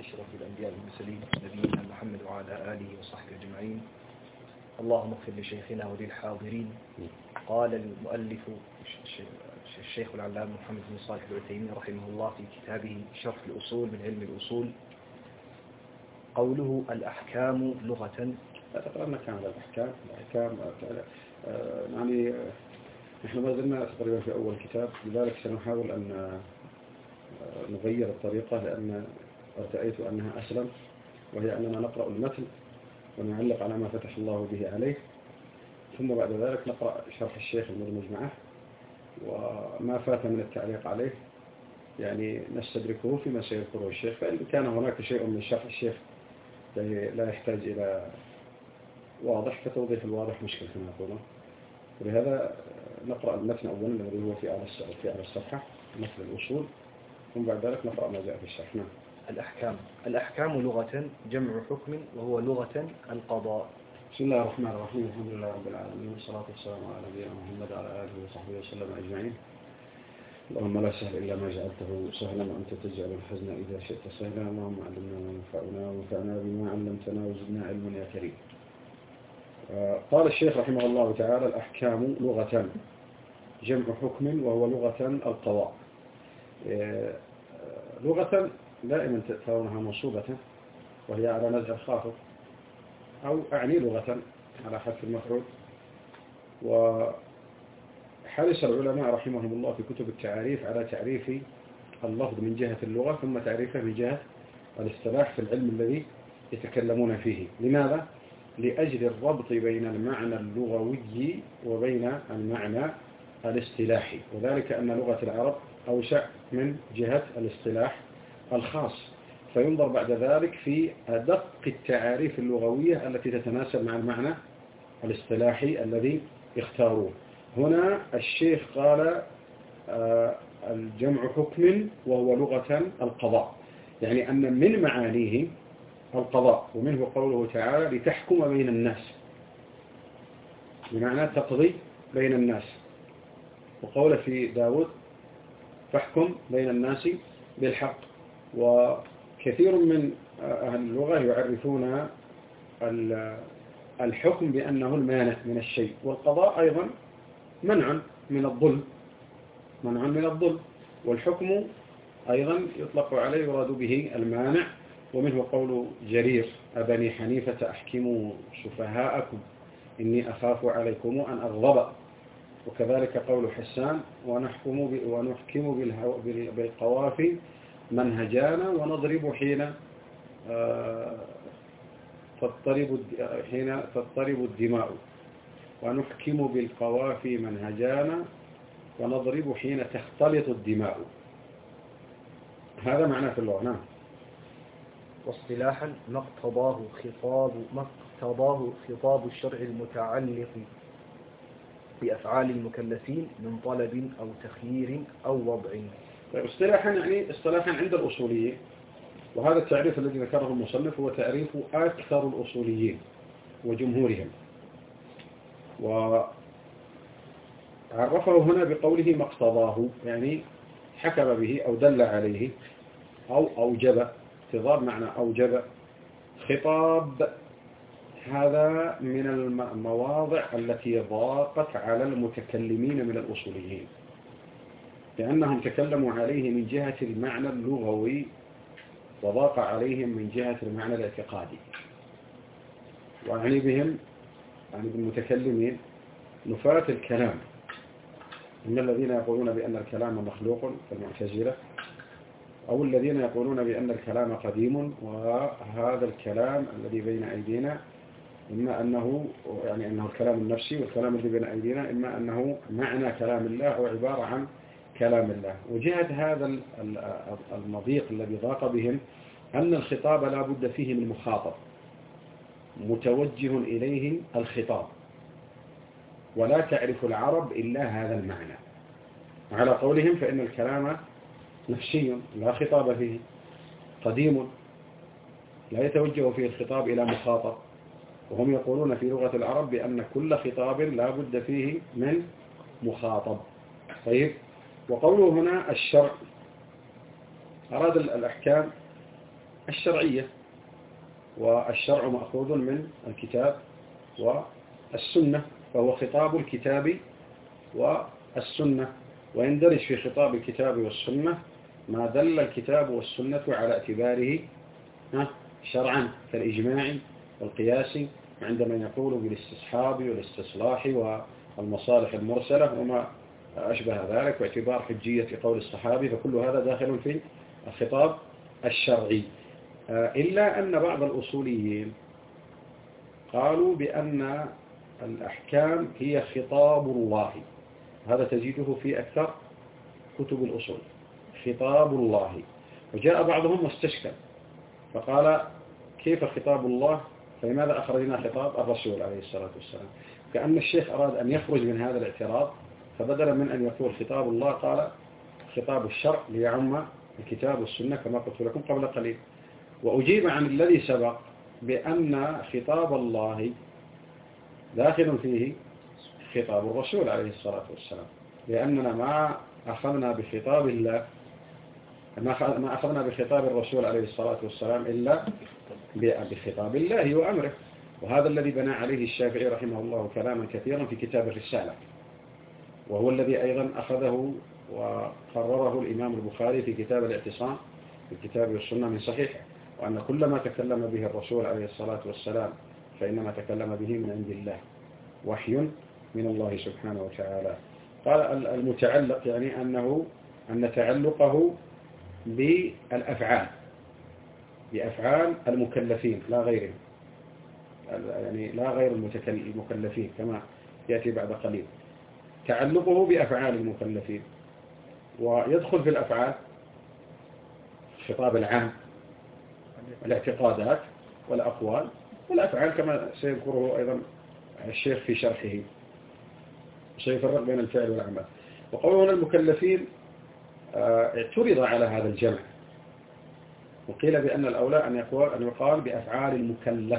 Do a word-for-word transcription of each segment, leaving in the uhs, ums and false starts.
أشرف الأنبياء والمرسلين نبينا محمد وعلى آله وصحبه أجمعين. اللهم اغفر لشيخنا وللحاضرين. قال المؤلف الشيخ العلامة محمد بن صالح العثيمين رحمه الله في كتابه شرح الأصول من علم الأصول، قوله الأحكام لغة. تقرأنا كان الأحكام الأحكام يعني نحن ما زلنا تقريبا في أول كتاب، لذلك سنحاول أن نغير الطريقة لأن ارتأيت أنها أسلم، وهي أننا نقرأ المتن ونعلق على ما فتح الله به عليه، ثم بعد ذلك نقرأ شرح الشيخ المدمج معه، وما فات من التعليق عليه يعني نستدركه فيما سيذكره الشيخ. فإن كان هناك شيء من شرح الشيخ لا يحتاج إلى واضح فتوضيح الواضح مشكلة كما يقولون، ولهذا نقرأ المتن أولا الذي هو في أعلى الصفحة مثل الأصول، ثم بعد ذلك نقرأ ما جاء في الشرح. نعم. الأحكام الأحكام لغة جمع حكم، وهو لغة القضاء. بسم الله الرحمن الرحيم، الحمد لله رب العالمين، والصلاة والسلام على نبينا محمد وعلى آله وصحبه وسلم أجمعين. اللهم لا سهل إلا ما جعلته سهلا، وأنت تجعل الحزن إذا شئت سهلا. اللهم علمنا ما ينفعنا وانفعنا بما علمتنا وزدنا علما يا كريم. قال الشيخ رحمه الله تعالى: الأحكام لغة جمع حكم، وهو لغة القضاء. لغة دائما ترونها منصوبة وهي على نزع الخافض، أو أعني لغة على حذف المفعول. وحرص العلماء رحمهم الله في كتب التعاريف على تعريف اللفظ من جهة اللغة، ثم تعريفه من جهة الاصطلاح في العلم الذي يتكلمون فيه. لماذا؟ لأجل الربط بين المعنى اللغوي وبين المعنى الاصطلاحي، وذلك أن لغة العرب أوسع من جهة الاصطلاح الخاص، فينظر بعد ذلك في أدق التعاريف اللغوية التي تتناسب مع المعنى الاصطلاحي الذي اختاروه. هنا الشيخ قال الجمع حكم وهو لغة القضاء، يعني أن من معانيه القضاء، ومنه قوله تعالى لتحكم بين الناس، بمعنى تقضي بين الناس. وقول في داود فاحكم بين الناس بالحق. وكثير من أهل اللغة يعرفون الحكم بأنه المانع من الشيء، والقضاء أيضا منع من الظلم، منع من الظلم، والحكم أيضا يطلق عليه يراد به المانع. ومنه قول جرير أبني حنيفة أحكموا سفهاءكم إني أخاف عليكم أن أغضب. وكذلك قول حسان ونحكم ونحكم بالقوافي منهجانا ونضرب حين تضطرب حين تضطرب الدماء، ونحكم بالقوافي منهجانا ونضرب حين تختلط الدماء. هذا معنى في اللغة. نعم. واصطلاحا ما اقتضاه خطاب ما اقتضاه خطاب الشرع المتعلق بأفعال المكلفين من طلب أو تخيير أو وضع. طيب، اصطلاحا يعني اصطلاحا عند الأصوليين، وهذا التعريف الذي ذكره المصنف هو تعريف أكثر الأصوليين وجمهورهم، وعرفه هنا بقوله ما اقتضاه، يعني حكم به أو دل عليه أو أوجب. اقتضاب معنى أوجب. خطاب هذا من المواضع التي ضاقت على المتكلمين من الأصوليين، لأنهم تكلموا عليه من جهة المعنى اللغوي وضاق عليهم من جهة المعنى الاعتقادي. وأعني بهم يعني بالمتكلمين نفاة الكلام، إن الذين يقولون بأن الكلام مخلوق كالمعتزلة، أو الذين يقولون بأن الكلام قديم، وهذا الكلام الذي بين أيدينا إما أنه يعني أنه الكلام النفسي، والكلام الذي بين أيدينا إما أنه معنى كلام الله أو عبارة عن كلام الله. وجهة هذا المضيق الذي ضاق بهم أن الخطاب لا بد فيه من مخاطب متوجه إليه الخطاب، ولا تعرف العرب إلا هذا المعنى. على قولهم فإن الكلام نفسي لا خطاب فيه، قديم لا يتوجه فيه الخطاب إلى مخاطب، وهم يقولون في لغة العرب بأن كل خطاب لا بد فيه من مخاطب. طيب، وقوله هنا الشرع أراد الأحكام الشرعية، والشرع مأخوذ من الكتاب والسنة، فهو خطاب الكتاب والسنة، ويندرج في خطاب الكتاب والسنة ما دل الكتاب والسنة على اعتباره شرعا كالإجماع والقياس، عندما يقول بالاستصحاب والاستصلاح والمصالح المرسلة وما أشبه ذلك، واعتبار حجية قول الصحابي، فكل هذا داخل في الخطاب الشرعي. إلا أن بعض الأصوليين قالوا بأن الأحكام هي خطاب الله، هذا تجده في أكثر كتب الأصول، خطاب الله. وجاء بعضهم واستشكل فقال كيف خطاب الله، فلماذا أخرجنا خطاب الرسول عليه الصلاة والسلام؟ كأن الشيخ أراد أن يخرج من هذا الاعتراض، فبدلا من أن يقول خطاب الله قال خطاب الشرع ليعم الكتاب والسنة كما قلت لكم قبل قليل. وأجيب عن الذي سبق بأن خطاب الله داخل فيه خطاب الرسول عليه الصلاة والسلام، لأننا ما أخذنا بخطاب الله ما أخذنا بخطاب الرسول عليه الصلاة والسلام إلا بخطاب الله وأمره. وهذا الذي بنى عليه الشافعي رحمه الله كلاما كثيرا في كتاب الرسالة، وهو الذي أيضا أخذه وقرره الإمام البخاري في كتاب الاعتصام في الكتاب والسنة من صحيحه، وأن كل ما تكلم به الرسول عليه الصلاة والسلام فإنما تكلم به من عند الله، وحي من الله سبحانه وتعالى. قال المتعلق يعني أنه أن تعلقه بالأفعال بأفعال المكلفين لا غيرهم، يعني لا غير المكلفين كما يأتي بعد قليل، تعلقه بأفعال المكلفين. ويدخل في الأفعال الخطاب العام، الاعتقادات والأقوال والأفعال كما سيذكره أيضا الشيخ في شرحه، سيفرق بين الفعل والعمل. وقولنا المكلفين اعترض على هذا الجمع، وقيل بأن الأولى أن يقول أن يقال بأفعال المكلف،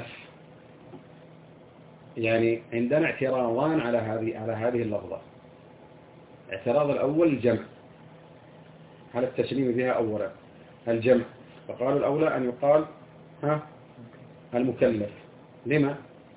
يعني عندنا اعتراضان على هذه على هذه اللفظة. اعتراض الأول الجمع، على التسليم بها أولا الجمع، فقالوا الأولى أن يقال ها المكلف. لما؟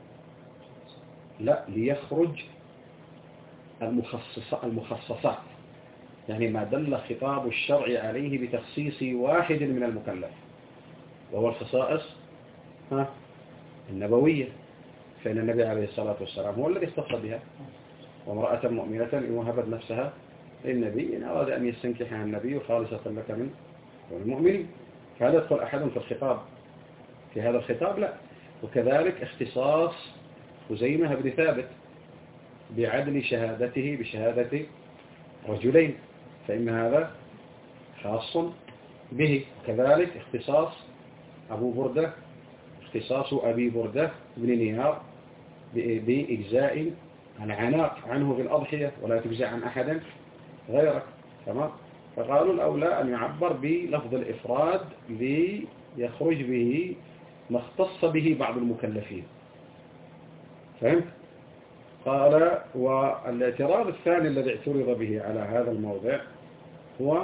لا، ليخرج المخصص المخصصات، يعني ما دل خطاب الشرع عليه بتخصيص واحد من المكلف، وهو الخصائص ها النبوية، فإن النبي عليه الصلاة والسلام هو الذي اختص بها، وامرأة مؤمنة إن وهبت نفسها للنبي إن أراد أن يستنكحها النبي خالصة لك من المؤمنين، فهل يدخل أحد في الخطاب في هذا الخطاب؟ لا. وكذلك اختصاص خزيمة بن ثابت بعدل شهادته بشهادة رجلين، فإن هذا خاص به. كذلك اختصاص أبو بردة اختصاص أبي بردة بن نيار بإجزاء العناق عنه في الأضحية ولا تجزع عن أحد غيرك، تمام. فقالوا الأولى أن يعبر بلفظ الإفراد ليخرج به ما اختص به بعض المكلفين، فهمت؟ قال والاعتراض الثاني الذي اعترض به على هذا الموضع هو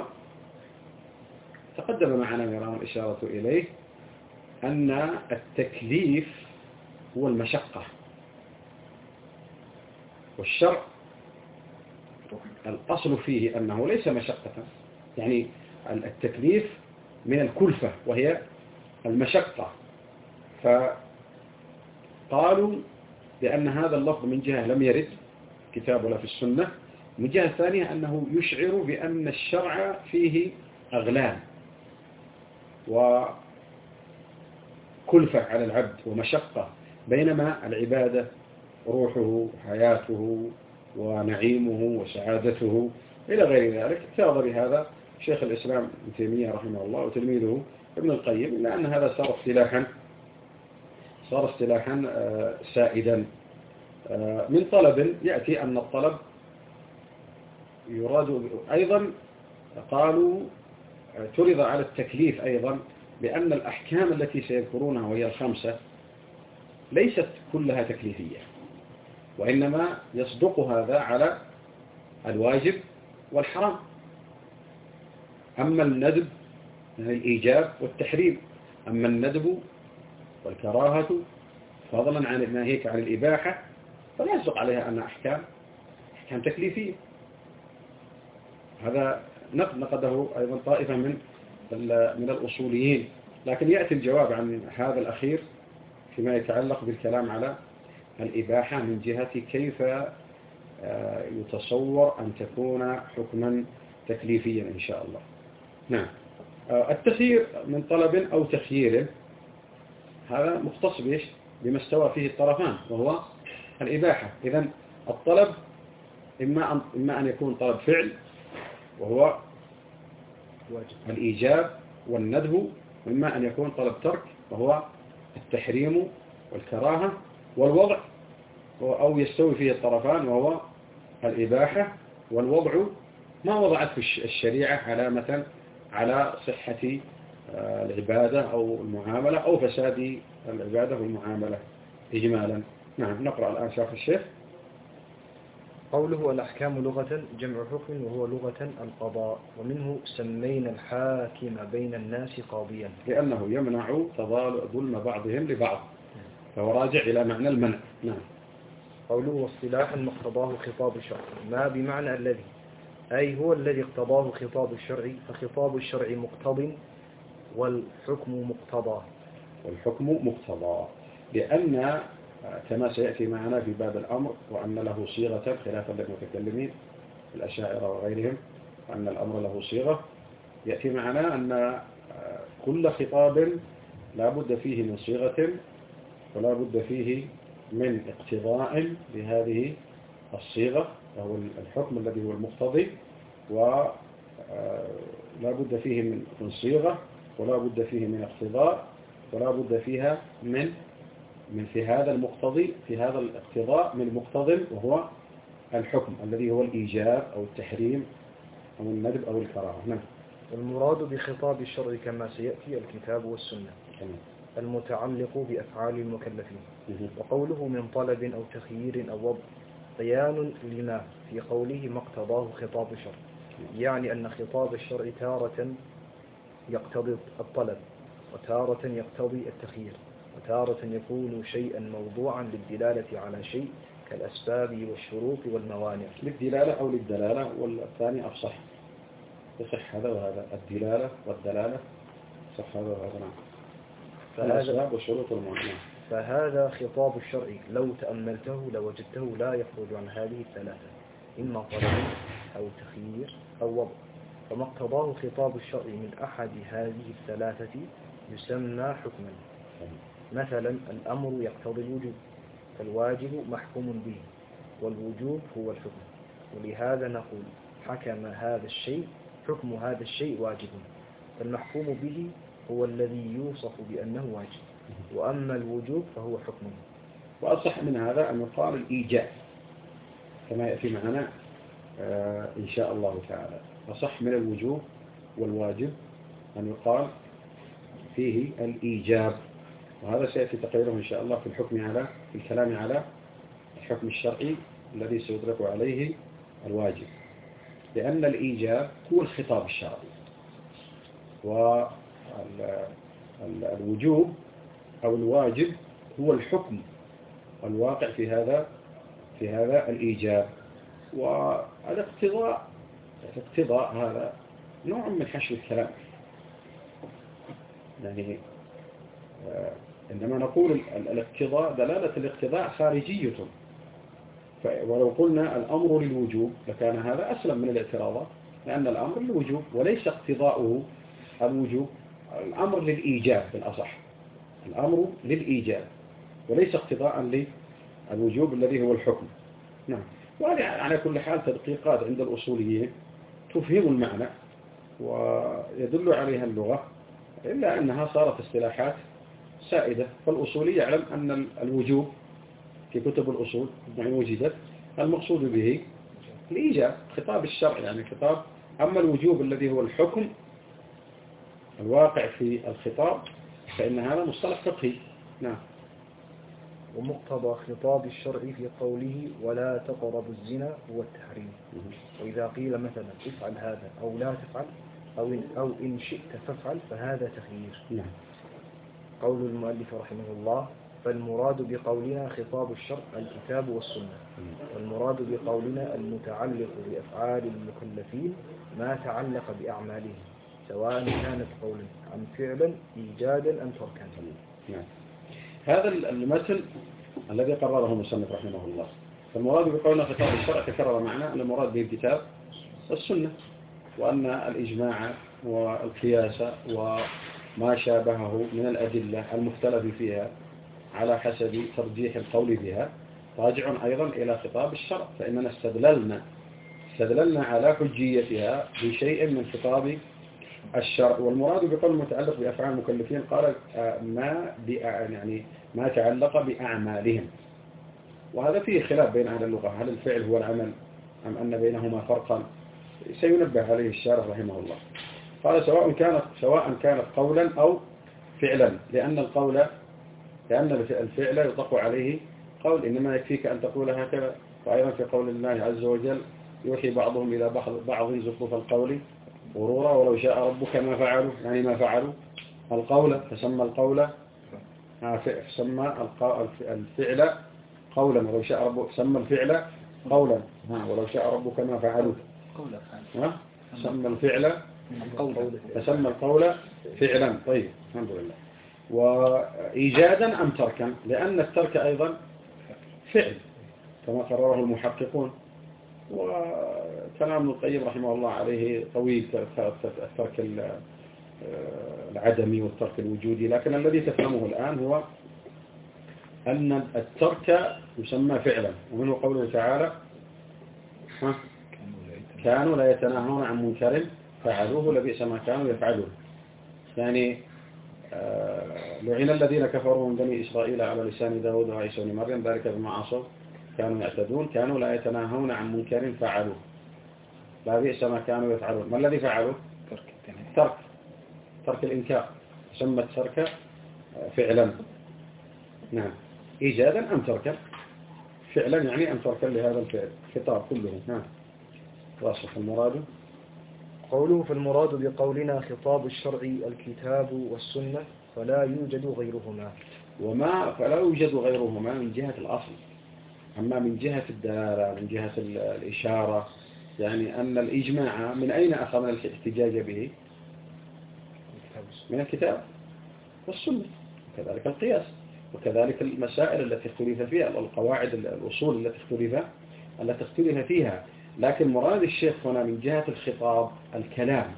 تقدم معنا مرارا الإشارة إليه، أن التكليف هو المشقة، والشرع الأصل فيه أنه ليس مشقة، يعني التكليف من الكلفة وهي المشقة. فقالوا لأن هذا اللفظ من جهة لم يرد كتاب ولا في السنة، من جهة ثانية أنه يشعر بأن الشرع فيه أغلال وكلفة على العبد ومشقة، بينما العبادة روحه حياته ونعيمه وسعادته إلى غير ذلك. اعترض بهذا شيخ الإسلام ابن تيمية رحمه الله وتلميذه ابن القيم، إلا أن هذا صار اصطلاحا صار اصطلاحا سائدا من طلب يأتي أن الطلب يراد أيضا. قالوا اعترض على التكليف أيضا بأن الأحكام التي سيذكرونها وهي الخمسة ليست كلها تكليفية، وإنما يصدق هذا على الواجب والحرام. أما الندب يعني الإيجاب والتحريم، أما الندب والكراهة فضلا عن ناهيك عن الإباحة فلا يصدق عليها أن أحكام أحكام تكليفية. هذا نقده أيضا طائفة من من الأصوليين، لكن يأتي الجواب عن هذا الأخير فيما يتعلق بالكلام على الإباحة من جهة كيف يتصور أن تكون حكما تكليفيا إن شاء الله. نعم. التخيير من طلب أو تخيير هذا مختص بإيش؟ بما استوى فيه الطرفان وهو الإباحة. إذن الطلب إما أن, إما أن يكون طلب فعل وهو الإيجاب والندب، وإما أن يكون طلب ترك وهو التحريم والكراهة والوضع، أو يستوي فيه الطرفان وهو الإباحة والوضع ما وضعته الشريعة علامة على صحة العبادة أو المعاملة أو فساد العبادة والمعاملة إجمالا. نعم. نقرأ الآن شرح الشيخ. قوله الأحكام لغة جمع حكم وهو لغة القضاء، ومنه سمينا الحاكم بين الناس قاضيا لأنه يمنع ظلم بعضهم لبعض، فهو راجع إلى معنى المنع. نعم. قوله واصطلاحا ما اقتضاه خطاب الشرع، ما بمعنى الذي، أي هو الذي اقتضاه خطاب الشرع، فخطاب الشرع مقتض والحكم مقتضى. والحكم مقتضى لأن كما سيأتي معنا في باب الأمر وأن له صيغة خلافا للمتكلمين الأشاعرة وغيرهم، وأن الأمر له صيغة، يأتي معنا أن كل خطاب لا بد فيه من صيغة ولا بد فيه من اقتضاء لهذه الصيغة وهو الحكم الذي هو المقتضي، ولا بد فيه من صيغة ولا بد فيه من اقتضاء ولا بد فيها من من في هذا المقتضي في هذا الاقتضاء من مقتضى وهو الحكم الذي هو الإيجاب أو التحريم أو الندب أو الكراهة. نعم. المراد بخطاب الشرع كما سيأتي الكتاب والسنة المتعلق بأفعال المكلفين. وقوله من طلب أو تخيير أو وضع بيان لما في قوله ما اقتضاه خطاب الشرع، يعني أن خطاب الشرع تارة يقتضي الطلب وتارة يقتضي التخيير، وتارة يكون شيئا موضوعا للدلالة على شيء كالأسباب والشروط والموانع. للدلالة أو للدلالة، والثاني أفصح، يصح هذا وهذا، الدلالة والدلالة صح هذا وهذا. نعم. الأسباب والشروط والموانع. فهذا خطاب الشرع لو تأملته لوجدته لا يخرج عن هذه الثلاثة، إما طلب أو تخيير أو وضع. فما اقتضاه خطاب الشرع من أحد هذه الثلاثة يسمى حكما. مثلا الأمر يقتضي الوجوب، فالواجب محكوم به، والوجوب هو الحكم، ولهذا نقول حكم هذا الشيء، حكم هذا الشيء واجب، فالمحكوم به هو الذي يوصف بأنه واجب، وأما الوجوب فهو حكم. وأصح من هذا أن يقال الإيجاب كما يأتي معنا آه إن شاء الله تعالى. أصح من الوجوب والواجب أن يقال فيه الإيجاب، وهذا سيأتي تقريره إن شاء الله في الحكم على في الكلام على الحكم الشرعي الذي سيدرك عليه الواجب، لأن الإيجاب هو الخطاب الشرعي، والوجوب أو الواجب هو الحكم الواقع في هذا في هذا الإيجاب. والاقتضاء الاقتضاء هذا نوع من حشو الكلام، يعني عندما نقول الاقتضاء دلالة الاقتضاء خارجية، ولو قلنا الأمر للوجوب لكان هذا أسلم من الاعتراضات، لأن الأمر للوجوب وليس اقتضاؤه الوجوب، الأمر للإيجاب بالأصح، الأمر للإيجاب وليس اقتضاء للوجوب الذي هو الحكم. نعم. وهذه على كل حال تدقيقات عند الأصوليين تفهم المعنى ويدل عليها اللغة، إلا أنها صارت اصطلاحات سائدة. فالأصولي يعلم أن الوجوب في كتب الأصول يعني وجدت المقصود به الإيجاب، خطاب الشرع يعني خطاب. أما الوجوب الذي هو الحكم الواقع في الخطاب فإن هذا مصطلح فقهي. نعم. ومقتضى خطاب الشرع في قوله ولا تقربوا الزنا هو التحريم. وإذا قيل مثلا افعل هذا أو لا تفعل أو إن, أو إن شئت فافعل فهذا تخيير. نعم. قول المؤلف رحمه الله: فالمراد بقولنا خطاب الشرع الكتاب والسنة، والمراد بقولنا المتعلق بأفعال المكلفين ما تعلق بأعمالهم، سواء كانت قولا أم فعلا، إيجادا أم تركا. نعم. هذا المثل الذي قرره المصنف رحمه الله. فالمراد بقولنا خطاب الشرع تكرر معنا أن المراد به الكتاب والسنة، وأن الإجماع والقياس وما شابهه من الأدلة المختلف فيها على حسب ترجيح القول بها راجع أيضا إلى خطاب الشرع، فإننا استدللنا استدللنا على حجيتها بشيء من خطاب الشرع. والمراد بقول متعلق بأفعال المكلفين قال ما يعني ما تعلق بأعمالهم، وهذا فيه خلاف بين أهل اللغة، هل الفعل هو العمل أم أن بينهما فرقا؟ سينبه عليه الشارح رحمه الله. قال سواء كانت سواء كانت قولا أو فعلا، لأن القول لأن الفعل يطلق عليه قول، إنما يكفيك أن تقول هكذا. وأيضا في قول الله عز وجل: يوحي بعضهم إلى بعض زخرف القول غرورا ولو شاء ربك ما فعلوا، يعني ما فعلوا القول، فسمى القول سمى الفعل قولا، ولو شاء ربك سمى الفعل قولا، ولو شاء ربك ما فعلوا، سمى الفعل فسمى القول فعلا. طيب الحمد لله. وإيجادا أم تركا، لأن الترك أيضا فعل كما قرره المحققون، وكلام ابن القيم رحمه الله عليه طويل، الترك العدمي والترك الوجودي، لكن الذي تفهمه الآن هو أن الترك يسمى فعلا، ومنه قوله تعالى: كانوا لا يتناهون عن منكر فعلوه لبئس ما كانوا يفعلون. يعني لعن الذين كفروا من بني إسرائيل على لسان داود وعيسى بن مريم ذلك بما عصوا كانوا يعتدون، كانوا لا يتناهون عن منكر فعلوه لبئس ما كانوا يفعلون. ما الذي فعلوه؟ ترك ترك الإنكار، سمى الترك فعلا. نعم. إيجادا أم تركا؟ فعلا يعني أم تركا لهذا الفعل، خطاب كله. نعم. واصف المراد. قوله: فالمراد بقولنا خطاب الشرع الكتاب والسنة فلا يوجد غيرهما. وما فلا يوجد غيرهما من جهة الأصل، أما من جهة الدلالة، من جهة الإشارة، يعني أن الإجماع من أين أخذنا الاحتجاج به؟ من الكتاب والسنة، وكذلك القياس، وكذلك المسائل التي اختلف فيها، القواعد الأصول التي اختلف التي اختلف فيها. لكن مراد الشيخ هنا من جهة الخطاب الكلام،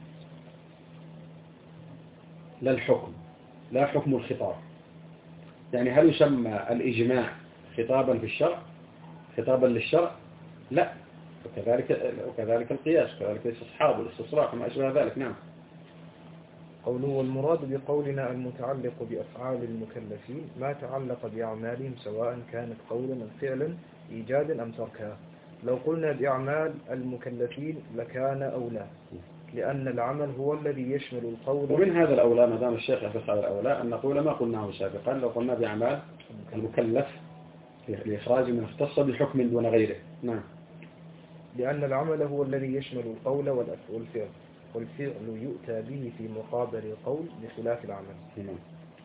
لا الحكم، لا حكم الخطاب. يعني هل يسمى الإجماع خطابا في الشرع، خطابا للشرع؟ لا. وكذلك وكذلك القياس، وكذلك الاستصحاب والاستصلاح وما أشبه ذلك. نعم. قوله: والمراد بقولنا المتعلق بأفعال المكلفين ما تعلق بأعمالهم، سواء كانت قولا أم فعلا، إيجادا أم تركا. لو قلنا بأعمال المكلفين لكان أولى، لأن العمل هو الذي يشمل القول. ومن هذا الأولى ما دام الشيخ يفق على الأولى أن نقول ما قلناه سابقا، لو قلنا بأعمال المكلف لإخراج من اختص بحكم دون غيره. نعم. لأن العمل هو الذي يشمل القول والفعل، والفعل يؤتى به في مقابل القول بخلاف العمل. نعم.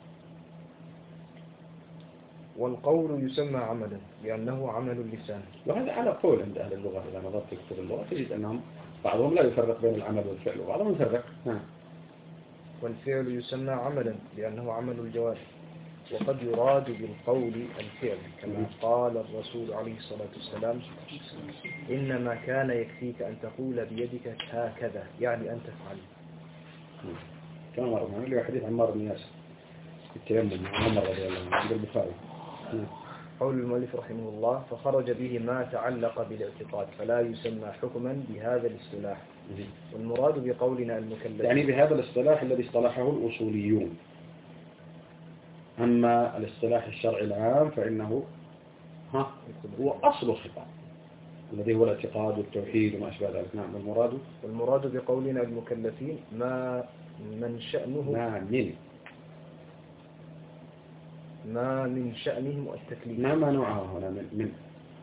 والقول يسمى عملا لأنه عمل اللسان، وهذا على قول عند أهل اللغة. إذا نظرت في كتب اللغة تجد أنهم بعضهم لا يفرق بين العمل والفعل، وبعضهم يفرق. نعم. والفعل يسمى عملا لأنه عمل الجوارح، وقد يراد بالقول الفعل كما قال الرسول عليه الصلاة والسلام: إنما كان يكفيك أن تقول بيدك هكذا، يعني أن تفعل. كما مر معنا اللي حديث عمار بن ياسر في التيمم عن عمر رضي الله عنه عند البخاري. قول المؤلف رحمه الله: فخرج به ما تعلق بالاعتقاد فلا يسمى حكما بهذا الاصطلاح. والمراد بقولنا المكلف يعني بهذا الاصطلاح الذي اصطلحه الأصوليون. أما الاصطلاح الشرعي العام فإنه ها هو أصل الخطاب الذي هو الاعتقاد والتوحيد وما أشبه ذلك. نعم. والمراد والمراد بقولنا المكلفين ما من شأنه ما من ما من شأنهم التكليف. ما ما نوعها هنا من من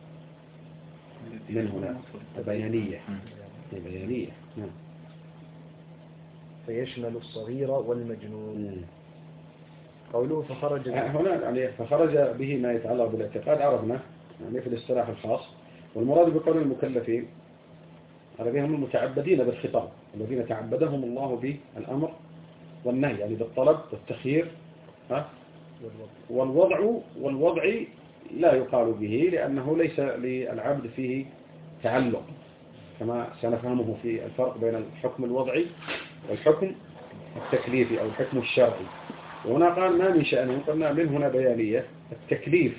من هنا بيانية بيانية. نعم. فيشمل الصغير والمجنون. قوله فخرج هنا يعني فخرج به ما يتعلق بالاعتقاد عرفنا يعني في الاصطلاح الخاص. والمراد بقول المكلفين هذين هم المتعبدين بالخطاب الذين تعبدهم الله بالأمر والنهي يعني بالطلب والتخيير ها والوضع والوضع لا يقال به لأنه ليس للعبد فيه تعلق كما سنفهمه في الفرق بين الحكم الوضعي والحكم التكليفي أو الحكم الشرعي. وهنا قال ما من شأنه قلنا من هنا بيانية التكليف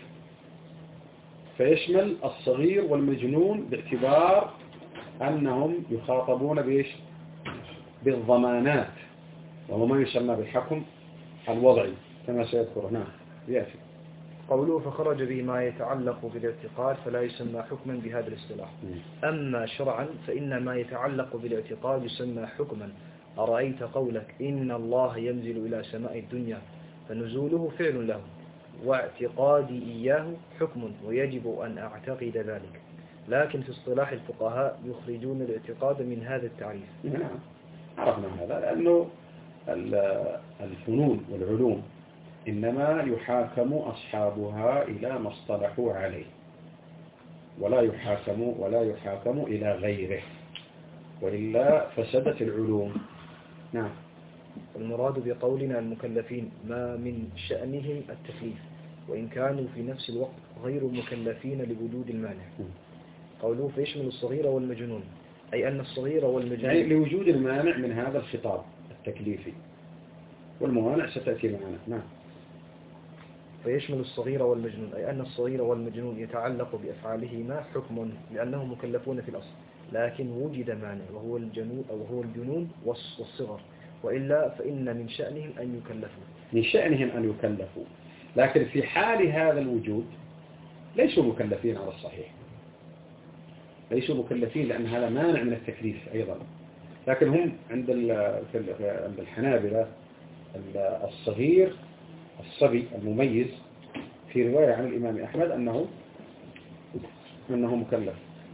فيشمل الصغير والمجنون باعتبار أنهم يخاطبون بإيش بالضمانات وهو ما يسمى بالحكم الوضعي كما سيذكر هنا يأتي. قوله فخرج به ما يتعلق بالاعتقاد فلا يسمى حكما بهذا الاصطلاح. أما شرعا فإن ما يتعلق بالاعتقاد يسمى حكما. أرأيت قولك إن الله ينزل إلى سماء الدنيا فنزوله فعل له واعتقادي إياه حكم ويجب أن أعتقد ذلك. لكن في اصطلاح الفقهاء يخرجون الاعتقاد من هذا التعريف. نعم عرفنا هذا لأنه الفنون والعلوم إنما يحاكم أصحابها إلى ما اصطلحوا عليه ولا يحاكم ولا يحاكم إلى غيره وإلا فسدت العلوم. نعم. المراد بقولنا المكلفين ما من شأنهم التكليف وإن كانوا في نفس الوقت غير مكلفين لوجود المانع. قوله فيشمل الصغير والمجنون أي أن الصغير والمجنون يعني لوجود المانع من هذا الخطاب التكليفي والموانع ستأتي معنا. نعم. فيشمل الصغير والمجنون أي أن الصغير والمجنون يتعلق بأفعالهما حكم لأنهم مكلفون في الأصل لكن وجد مانع وهو الجنون أو هو الجنون والصغر وإلا فإن من شأنهم أن يكلفوا من شأنهم أن يكلفوا لكن في حال هذا الوجود ليسوا مكلفين على الصحيح ليسوا مكلفين لأن هذا مانع من التكليف أيضا. لكن هم عند عند الحنابلة الصغير الصبي المميز في رواية عن الإمام أحمد أنه أنه مكلف.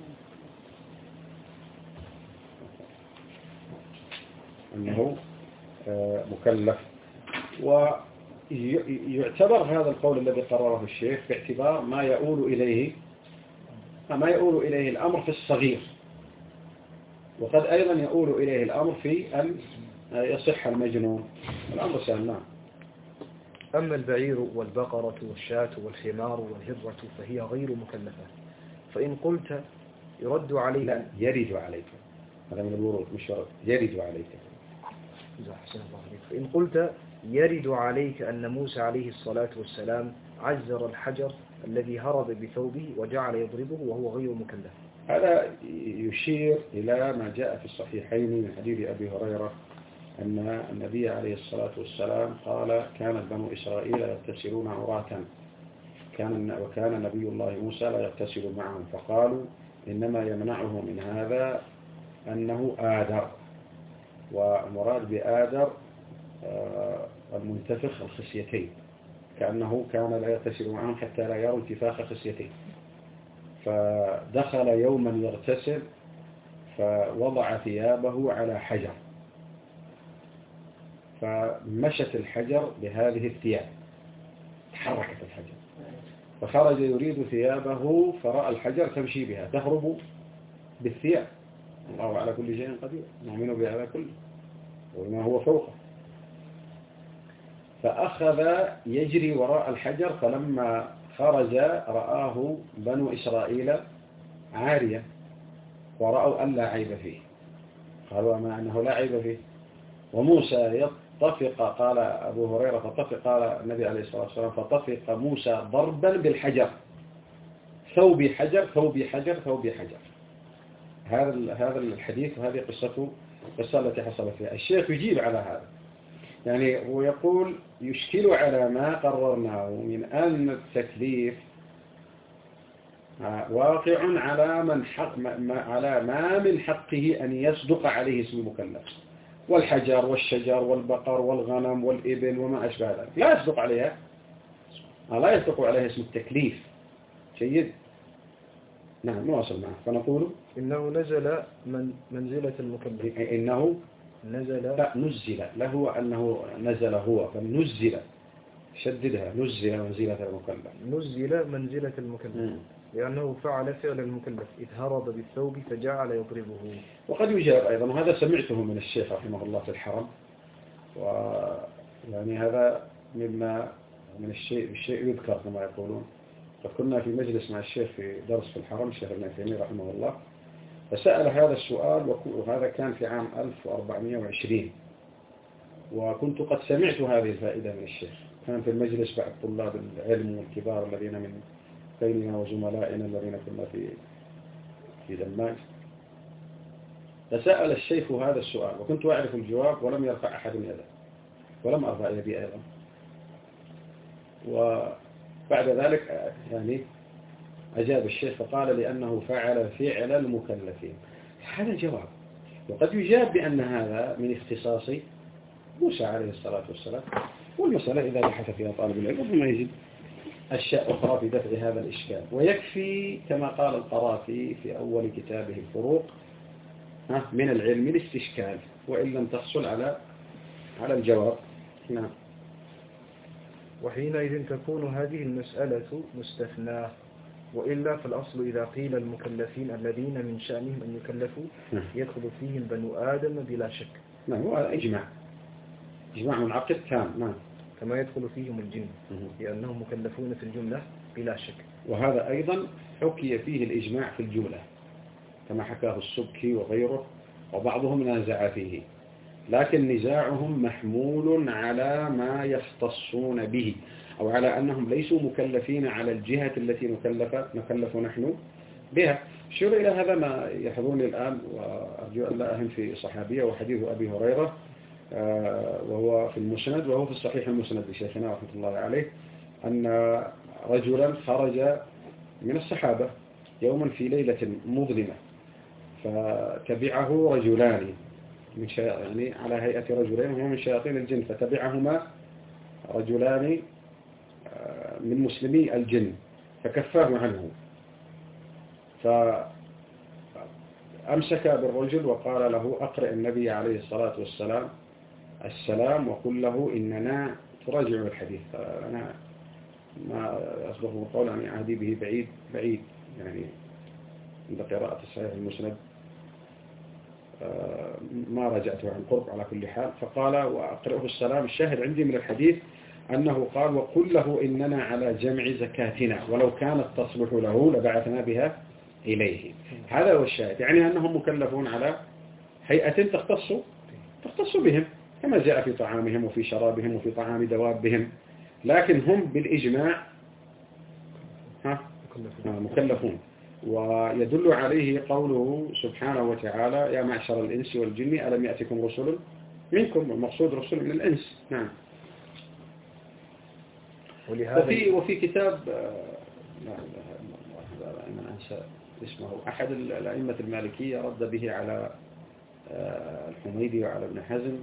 أنه مكلف ويعتبر هذا القول الذي قرره الشيخ باعتبار ما يؤول إليه ما يؤول إليه الأمر في الصغير وقد أيضا يؤول إليه الأمر في أن يصح المجنون. الأمر سهل. نعم. أما البعير والبقرة والشاة والحمار والهرة فهي غير مكلفة. فإن قلت يرد عليك لا يرد عليك هذا من الورود مش يرد يرد عليك. فإن قلت يرد عليك أن موسى عليه الصلاة والسلام عزر الحجر الذي هرب بثوبه وجعل يضربه وهو غير مكلف. هذا يشير إلى ما جاء في الصحيحين من حديث أبي هريرة أن النبي عليه الصلاة والسلام قال كانت بنو إسرائيل يغتسلون عراة كان وكان نبي الله موسى لا يغتسل معهم فقالوا إنما يمنعه من هذا أنه آدر ومراد بآدر المنتفخ الخصيتين كأنه كان لا يغتسل معهم حتى لا يروا انتفاخ خصيتين. فدخل يوما يغتسل فوضع ثيابه على حجر فمشت الحجر بهذه الثياب تحركت الحجر فخرج يريد ثيابه فرأى الحجر تمشي بها تهرب بالثياب. الله على كل شيء قدير نؤمن بهذا كله وما هو فوقه. فأخذ يجري وراء الحجر فلما خرج رآه بنو إسرائيل عاريا ورأوا أن لا عيب فيه قالوا ما أنه لا عيب فيه. وموسى يطفق قال أبو هريرة فطفق قال النبي عليه الصلاة والسلام فطفق موسى ضربا بالحجر ثوب حجر ثوب حجر ثوب حجر. هذا هذا الحديث وهذه قصته القصة التي حصلت فيها. الشيخ يجيب على هذا يعني ويقول يشكل على ما قررناه من أن التكليف واقع على من حق ما على ما من حقه أن يصدق عليه اسم المكلف والحجر والشجر والبقر والغنم والإبل وما أشبه ذلك لا يصدق عليها لا يصدق عليها اسم التكليف. جيد. نعم نواصل معه فنقول إنه نزل من منزلة المكلف إنه نزل لا نزل له أنه نزل هو فنزل شددها. نزل منزلة المكلف. نزل منزلة المكلف م. لأنه فعل فعل المكلف إذ هرب بالثوب فجعل يضربه. وقد يجاب أيضا، وهذا سمعته من الشيخ رحمه الله في الحرم، ويعني هذا مما من الشيء الشيء يذكر كما يقولون. قد كنا في مجلس مع الشيخ في درس في الحرم الشيخ ابن تيمية رحمه الله، فسأل هذا السؤال، وهذا كان في عام ألف وأربعمائة وعشرين، وكنت قد سمعت هذه الفائدة من الشيخ. كان في المجلس بعض طلاب العلم والكبار الذين من بيننا وزملائنا الذين كنا في في دماج، فسأل الشيخ هذا السؤال وكنت أعرف الجواب ولم يرفع أحد يده ولم أرفع يدي أيضا. وبعد ذلك يعني أجاب الشيخ فقال لأنه فعل فعل المكلفين. هذا جواب. وقد يجاب بأن هذا من اختصاص موسى عليه الصلاة والسلام، والمسألة إذا بحث فيها طالب العلم ربما يجد أشياء أخرى في دفع هذا الإشكال. ويكفي كما قال القرافي في أول كتابه الفروق من العلم الاستشكال وإن لم تحصل على على الجواب. نعم. وحينئذ تكون هذه المسألة مستثناة، وإلا فالأصل إذا قيل المكلفين الذين من شأنهم أن يكلفوا يدخل فيهم بنو آدم بلا شك. نعم، هو إجماع إجماع منعقد كان. نعم. كما يدخل فيهم الجن لأنهم مكلفون في الجملة بلا شك. وهذا أيضا حكي فيه الإجماع في الجملة كما حكاه السبكي وغيره، وبعضهم نازع فيه، لكن نزاعهم محمول على ما يختصون به، أو على أنهم ليسوا مكلفين على الجهة التي نكلف نكلف نحن بها. شير إلى هذا ما يحضرني الآن، وأرجو أن لا أهم في صحابية، وحديث أبي هريرة وهو في المسند، وهو في الصحيح المسند لشيخنا رحمة الله عليه، أن رجلا خرج من الصحابة يوما في ليلة مظلمة، فتبعه رجلان من يعني على هيئة رجلين وهم من شياطين الجن، فتبعهما رجلان من مسلمي الجن فكفاه عنه، فأمسك بالرجل وقال له أقرأ النبي عليه الصلاة والسلام السلام وقل له إننا تراجع الحديث. فأنا ما أصدق القول عن عهدي به بعيد بعيد يعني عند قراءة الصحيح المسند ما رجعته عن قرب على كل حال. فقال وأقرأه السلام، الشاهد عندي من الحديث أنه قال وقل له إننا على جمع زكاتنا ولو كانت تصلح له لبعثنا بها إليه. هذا هو الشاهد، يعني أنهم مكلفون على هيئة تختص تختص بهم كما جاء في طعامهم وفي شرابهم وفي طعام دوابهم، لكن هم بالإجماع ها مكلفون. ويدل عليه قوله سبحانه وتعالى يا معشر الإنس والجن ألم يأتكم رسل منكم، والمقصود رسل من الإنس. نعم. وفي وفي كتاب لا أنا أنسى اسمه، أحد الأئمة المالكية رد به على الحميدي وعلى ابن حزم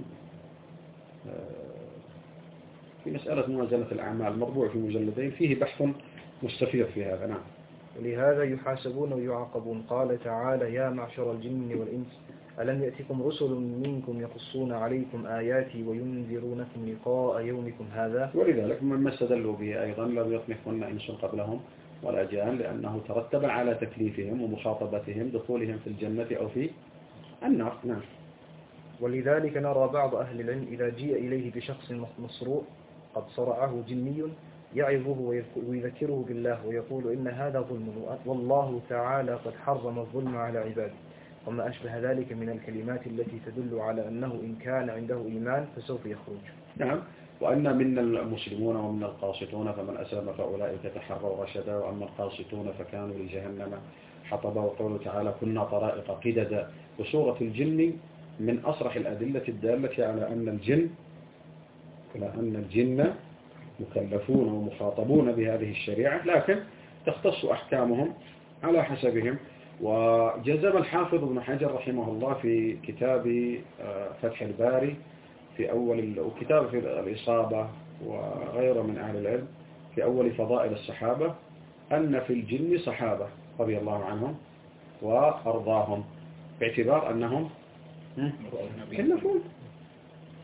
في مسألة موازنة الأعمال، مربوع في مجلدين، فيه بحث مستفيض في هذا. نعم. ولهذا يحاسبون ويعاقبون. قال تعالى يا معشر الجن والإنس ألم يأتكم رسل منكم يقصون عليكم آياتي وينذرونكم لقاء يومكم هذا. ولذلك مما استدلوا به أيضا لم يطمثهن إنس قبلهم ولا جان، لأنه ترتب على تكليفهم ومخاطبتهم دخولهم في الجنة أو في النار. نعم. ولذلك نرى بعض أهل العلم إذا جيء إليه بشخص مصروع قد صرعه جني يعظه ويذكره بالله ويقول إن هذا ظلم والله تعالى قد حرم الظلم على عباده، وما أشبه ذلك من الكلمات التي تدل على أنه إن كان عنده إيمان فسوف يخرج. نعم. وأن من المسلمون ومن القاسطون فمن أسلم فأولئك تحروا رشدا، وأما القاسطون فكانوا لجهنم حطبا. وقوله تعالى كنا طرائق قددا. وسورة الجن من أصرح الأدلة الدالة على أن الجن على أن الجن مكلفون ومخاطبون بهذه الشريعة، لكن تختص أحكامهم على حسبهم. وجزم الحافظ ابن حجر رحمه الله في كتاب فتح الباري في أول وكتاب في الإصابة وغيره من أهل العلم في أول فضائل الصحابة أن في الجن صحابة رضي الله عنهم وأرضاهم، باعتبار أنهم مكلفون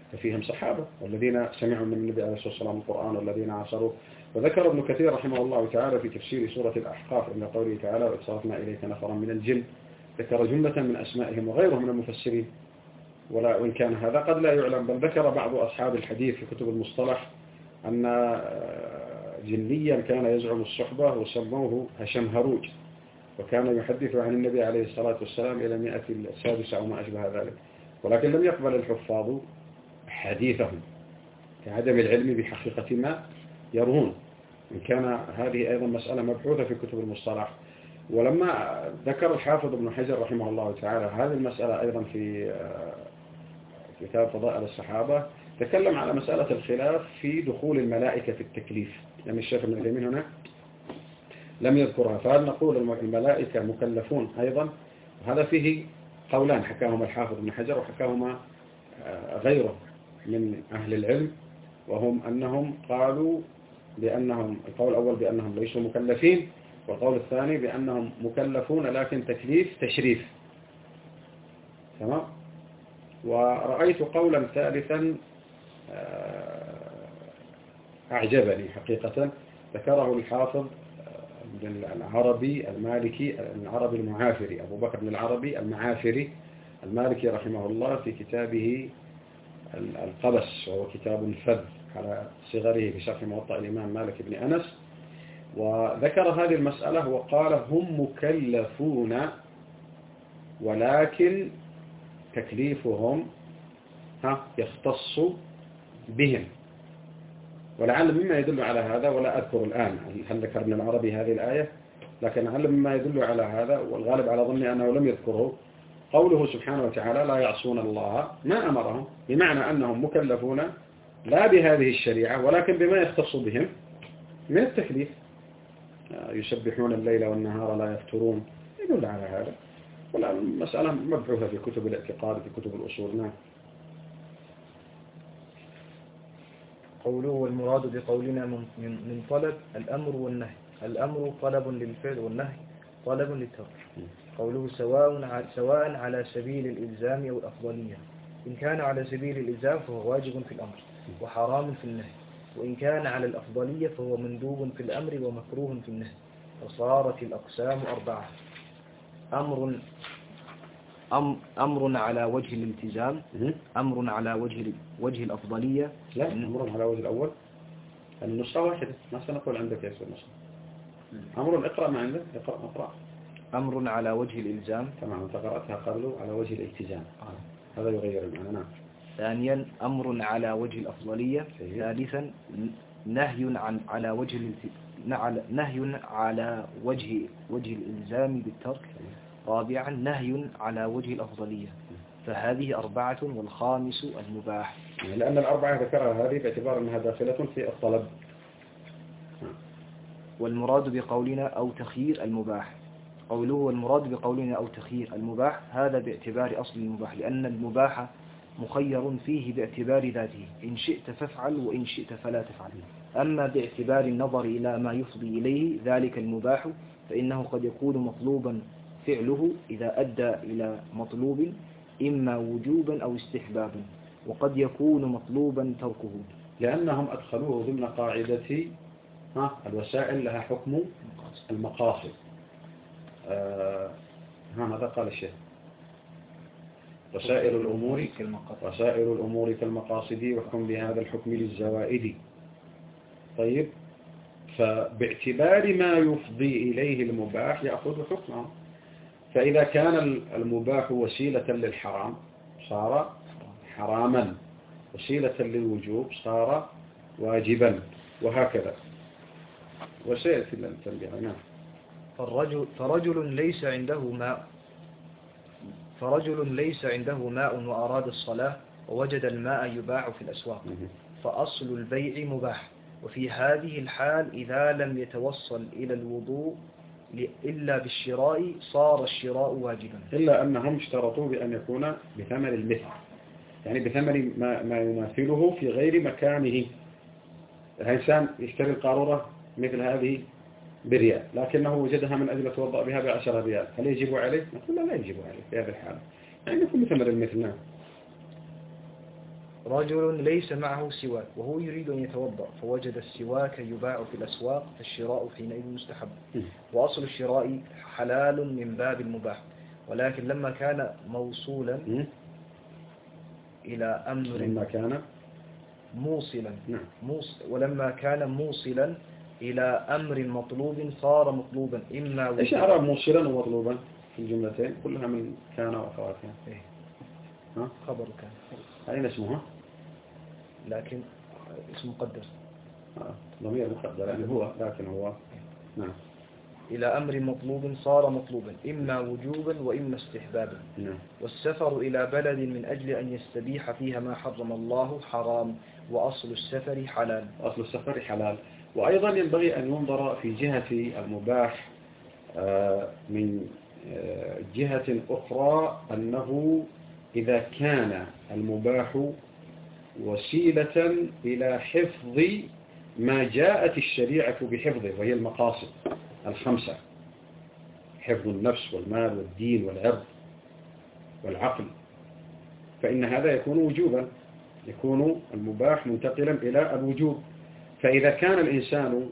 ففيهم صحابة والذين سمعوا من النبي عليه الصلاة والسلام القرآن والذين عاصروه. وذكر ابن كثير رحمه الله تعالى في تفسير سورة الأحقاف إن قوله تعالى وإذ صرفنا إليك نفرا من الجن، ذكر جملة من أسمائهم وغيرهم من المفسرين، ولا وإن كان هذا قد لا يعلم، بل ذكر بعض أصحاب الحديث في كتب المصطلح أن جنيا كان يزعم الصحبة وسموه هشمهروج، وكان يحدث عن النبي عليه الصلاة والسلام إلى مئة السادسة أو ما أشبه ذلك، ولكن لم يقبل الحفاظ حديثهم كعدم العلم بحقيقة ما يروون، إن كان هذه أيضا مسألة مبحوثة في كتب المصطلح. ولما ذكر الحافظ ابن حجر رحمه الله تعالى هذه المسألة أيضا في كتاب فضائل الصحابة، تكلم على مسألة الخلاف في دخول الملائكة في التكليف، يعني الشيخ ابن عثيمين هنا لم يذكرها، فهل نقول الملائكة مكلفون أيضا؟ هذا فيه قولان حكاهما الحافظ ابن حجر وحكاهما غيره من أهل العلم، وهم أنهم قالوا بأنهم، القول الأول بأنهم ليسوا مكلفين، والقول الثاني بأنهم مكلفون لكن تكليف تشريف. تمام. ورأيت قولا ثالثا أعجبني حقيقة، ذكره الحافظ بن العربي المالكي العربي المعافري، أبو بكر بن العربي المعافري المالكي رحمه الله في كتابه القبس، وهو كتاب فذ على صغره في شرح موطأ الإمام مالك بن أنس، وذكر هذه المسألة وقال هم مكلفون ولكن تكليفهم ها يختص بهم. ولعل مما يدل على هذا، ولا أذكر الآن هل ذكر ابن العربي هذه الآية، لكن لعل مما يدل على هذا، والغالب على ظني أنه لم يذكره، قوله سبحانه وتعالى لا يعصون الله ما أمرهم، بمعنى أنهم مكلفون لا بهذه الشريعة ولكن بما يختص بهم من التكليف، يسبحون الليل والنهار لا يفترون، يدل على هذا. والمسألة مبحوثة في كتب الاعتقاد في كتب الأصول. نعم. قوله والمراد بقولنا من, من طلب الأمر والنهي، الأمر طلب للفعل والنهي طلب للترك. قوله سواء سواء على سبيل الإلزام أو الأفضلية، إن كان على سبيل الإلزام فهو واجب في الأمر وحرام في النهي، وإن كان على الأفضلية فهو مندوب في الأمر ومكروه في النهي. وصارت الأقسام أربعة: أمر أم أمر على وجه الالتزام، أمر على وجه وجه الأفضلية. لا، أمر على وجه الأول النسخة واحدة، ما سنقول عندك يا سيد النسخة. أمر اقرأ ما عندك، اقرأ اقرأ. أمر على وجه الإلزام. تمام، أنت قرأتها قبله على وجه الالتزام. آه. هذا يغير المعنى. نعم. ثانيا أمر على وجه الأفضلية. ثالثا نهي عن على وجه نهي على وجه وجه الإلزام بالترك. رابعا نهي على وجه الأفضلية. فهذه أربعة، والخامس المباح، لأن الأربعة ذكرها هذه باعتبار أنها داخلة في الطلب. والمراد بقولنا أو تخيير المباح، قوله والمراد بقولنا أو تخيير المباح هذا باعتبار أصل المباح، لأن المباح مخير فيه باعتبار ذاته، إن شئت فافعل وإن شئت فلا تفعل. أما باعتبار النظر إلى ما يفضي إليه ذلك المباح فإنه قد يكون مطلوبا فعله إذا أدى إلى مطلوب إما وجوبا أو استحبابا، وقد يكون مطلوبا تركه، لأنهم أدخلوه ضمن قاعدة ها الوسائل لها حكم المقاصد. آه ها ماذا قال الشيخ؟ وسائر الأمور وسائر الأمور كالمقاصد وحكم بهذا الحكم للزوائد. طيب، فباعتبار ما يفضي إليه المباح يأخذ حكمه، فإذا كان المباح وسيلة للحرام صار حراما، وسيلة للوجوب صار واجبا، وهكذا وسيأتي التنبيه. نعم. فرجل, فرجل ليس عنده ماء فرجل ليس عنده ماء وأراد الصلاة ووجد الماء يباع في الأسواق، فأصل البيع مباح، وفي هذه الحال إذا لم يتوصل إلى الوضوء إلا بالشراء صار الشراء واجبا، إلا أنهم اشترطوا بأن يكون بثمن المثل، يعني بثمن ما, ما يماثله في غير مكانه. الإنسان يشتري القارورة مثل هذه بريال، لكنه وجدها من أجل يتوضأ بها بعشرة ريال، هل يجب عليه؟ نقول لا, لا يجب عليه في هذه الحالة، يعني يكون بثمن المثل. رجل ليس معه سواك وهو يريد أن يتوضأ فوجد السواك يباع في الأسواق فالشراء حينئذ مستحب، وأصل الشراء حلال من باب المباح، ولكن لما كان موصولا إلى أمر لما كان موصلا نعم. موص ولما كان موصلا إلى أمر مطلوب صار مطلوبا إما إيش أعراب موصلا ومطلوبا في الجملتين كلها من كان وأخواتها؟ إيه؟ ها؟ خبر كان. أين اسمها؟ لكن اسم مقدر. آه. ضمير مقدر يعني هو لكن هو نعم. إلى أمر مطلوب صار مطلوبا إما وجوبا وإما استحبابا. نعم. والسفر إلى بلد من أجل أن يستبيح فيها ما حرم الله حرام، وأصل السفر حلال. أصل السفر حلال. وأيضا ينبغي أن ينظر في جهة المباح من جهة أخرى أنه إذا كان المباح وسيلة إلى حفظ ما جاءت الشريعة بحفظه وهي المقاصد الخمسة: حفظ النفس والمال والدين والعرض والعقل، فإن هذا يكون وجوبا، يكون المباح منتقلا إلى الوجوب. فإذا كان الإنسان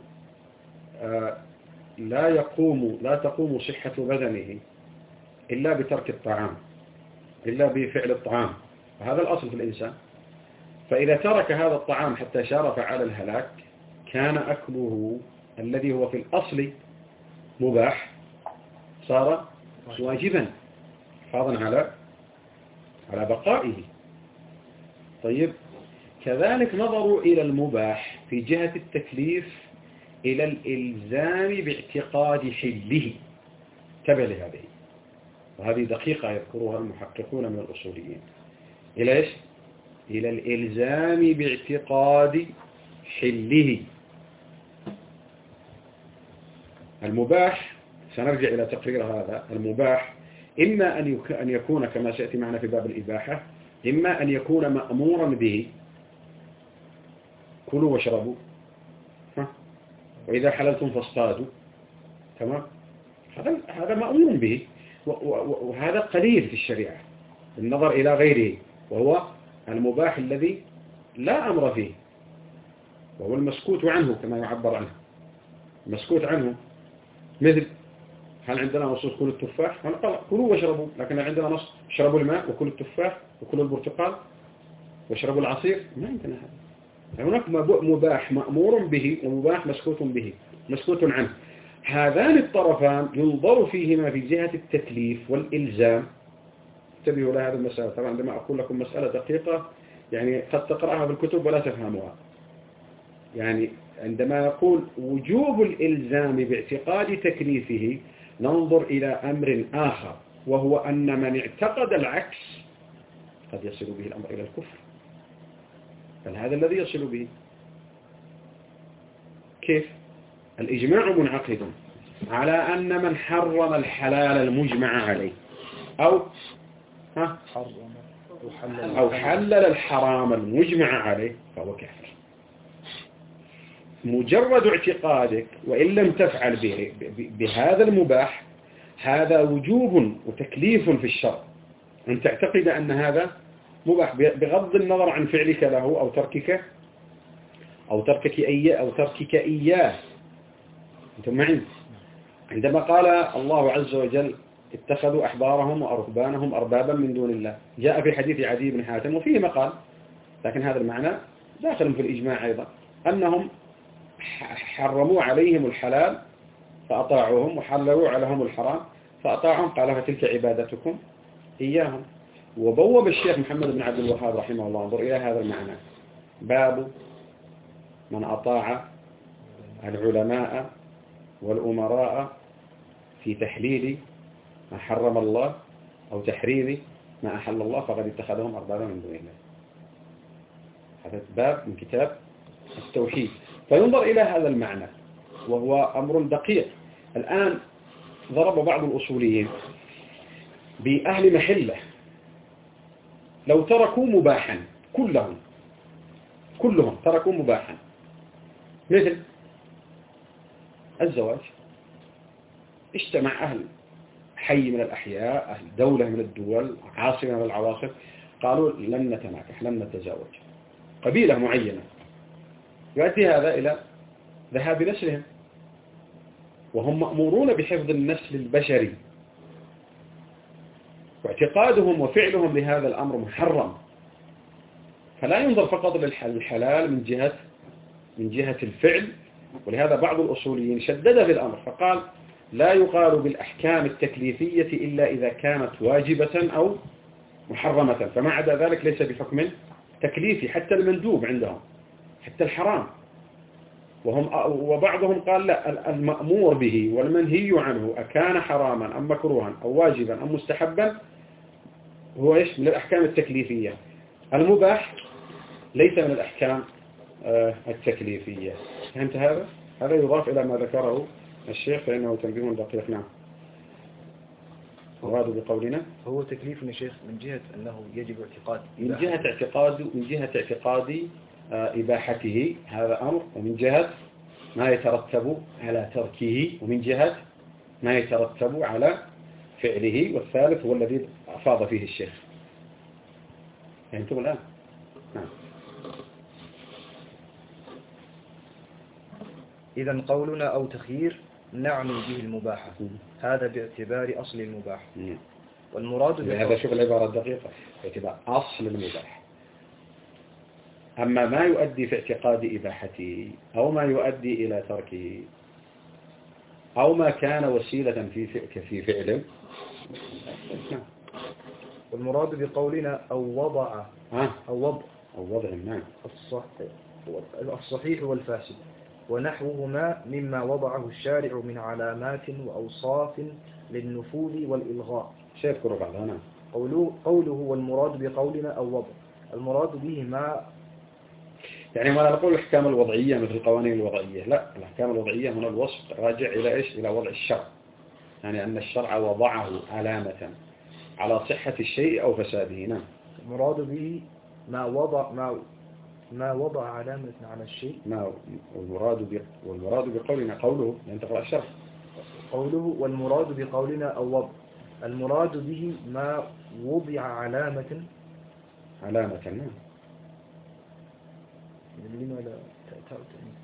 لا يقوم لا تقوم صحة بدنه إلا بترك الطعام، إلا بفعل الطعام، وهذا الأصل في الإنسان، فإذا ترك هذا الطعام حتى شارف على الهلاك كان أكله الذي هو في الأصل مباح صار واجبا حفاظا على على بقائه. طيب كذلك نظروا إلى المباح في جهة التكليف إلى الإلزام باعتقاد حله. تبع لهذه، وهذه دقيقة يذكرها المحققون من الأصوليين. إلى إيش؟ إلى الإلزام باعتقاد حله. المباح سنرجع إلى تقرير هذا. المباح إما أن يكون كما سيأتي معنا في باب الإباحة، إما أن يكون مأمورا به، كلوا واشربوا، وإذا حللتم فاصطادوا، تمام، هذا هذا مأمور به، وهذا قليل في الشريعة بالنظر إلى غيره، وهو المباح الذي لا أمر فيه، وهو المسكوت عنه كما يعبر عنه، المسكوت عنه. مثل هل عندنا نصوص كلوا التفاح؟ قال كلوا واشربوا، لكن عندنا نص اشربوا الماء وكلوا التفاح وكلوا البرتقال واشربوا العصير؟ ما عندنا هذا. هناك مباح مأمور به ومباح مسكوت به مسكوت عنه. هذان الطرفان ينظر فيهما في جهة التكليف والإلزام. انتبهوا لهذه المسألة. طبعا عندما أقول لكم مسألة دقيقة يعني قد تقرأها في الكتب ولا تفهمها. يعني عندما يقول وجوب الإلزام باعتقاد تكليفه ننظر إلى أمر آخر، وهو أن من اعتقد العكس قد يصل به الأمر إلى الكفر. بل هذا الذي يصل به. كيف؟ الإجماع منعقد على أن من حرم الحلال المجمع عليه أو ها أو حلل الحرام المجمع عليه فهو كافر. مجرد اعتقادك وإن لم تفعل به بهذا المباح هذا وجوب وتكليف في الشرع، أن تعتقد أن هذا مباح بغض النظر عن فعلك له أو تركك أو تركك إياه أو تركك إياه. أنتم معي؟ عندما قال الله عز وجل اتخذوا أحبارهم وأرهبانهم أربابا من دون الله، جاء في حديث عدي بن حاتم وفيه مقال، لكن هذا المعنى داخل في الإجماع أيضا، أنهم حرموا عليهم الحلال فأطاعوهم وحللوا عليهم الحرام فأطاعهم، قال فتلك عبادتكم إياهم. وبوب الشيخ محمد بن عبد الوهاب رحمه الله انظر إلى هذا المعنى: باب من أطاع العلماء والأمراء في تحليل ما حرم الله أو تحريم ما أحل الله فقد اتخذهم أربابا من دون الله. هذا باب من كتاب التوحيد. فينظر إلى هذا المعنى وهو أمر دقيق. الآن ضرب بعض الأصوليين بأهل محلة لو تركوا مباحا كلهم كلهم تركوا مباحا، مثل الزواج، اجتمع أهل حي من الأحياء، أهل دولة من الدول، عاصمة من العواصم، قالوا لن نتناكح لن نتزوج، قبيلة معينة، يؤدي هذا إلى ذهاب نسلهم، وهم مأمورون بحفظ النسل البشري، واعتقادهم وفعلهم لهذا الأمر محرم. فلا ينظر فقط للحلال من جهة من جهة الفعل. ولهذا بعض الأصوليين شدد في الأمر فقال لا يقال بالأحكام التكليفية إلا إذا كانت واجبة أو محرمة، فما عدا ذلك ليس بحكم تكليفي، حتى المندوب عندهم، حتى الحرام. وهم وبعضهم قال لا، المأمور به والمنهي عنه أكان حراما أم مكروها أو واجبا أم مستحبا هو إيش؟ من الأحكام التكليفية. المباح ليس من الأحكام التكليفية. فهمت هذا؟ هذا يضاف إلى ما ذكره الشيخ فإنه تنبيه دقيق. نعم. مراد بقولنا هو تكليف يا شيخ من جهة أنه يجب اعتقاد من جهة اعتقاد من جهة اعتقاد إباحته هذا أمر، ومن جهة ما يترتب على تركه، ومن جهة ما يترتب على فعله، والثالث هو الذي أفاض فيه الشيخ. فهمتم الآن؟ نعم. إذن قولنا أو تخيير نعني به المباحة، هذا باعتبار أصل المباح. والمراد هذا شوف العبارة الدقيقة، باعتبار أصل المباح. أما ما يؤدي في اعتقاد إباحته أو ما يؤدي إلى تركه أو ما كان وسيلة في في فعله. والمراد بقولنا أو وضع أو وضع أو وضع نعم الصحيح والفاسد ونحوهما مما وضعه الشارع من علامات وأوصاف للنفوذ والإلغاء. سيذكر بعضها. نعم. قوله, قوله والمراد بقولنا أو وضع، المراد به ما يعني ما نقول الأحكام الوضعية مثل القوانين الوضعية، لا، الأحكام الوضعية هنا الوصف راجع إلى إيش؟ إلى وضع الشرع، يعني أن الشرع وضعه علامة على صحة الشيء أو فساده. نعم. المراد به ما وضع ما ما وضع علامة على الشيء. ما والمراد والمراد بقولنا قوله ينتقل الشرع. قوله والمراد بقولنا أو وضع، المراد به ما وضع علامة علامة. نعم. لما لا تأتي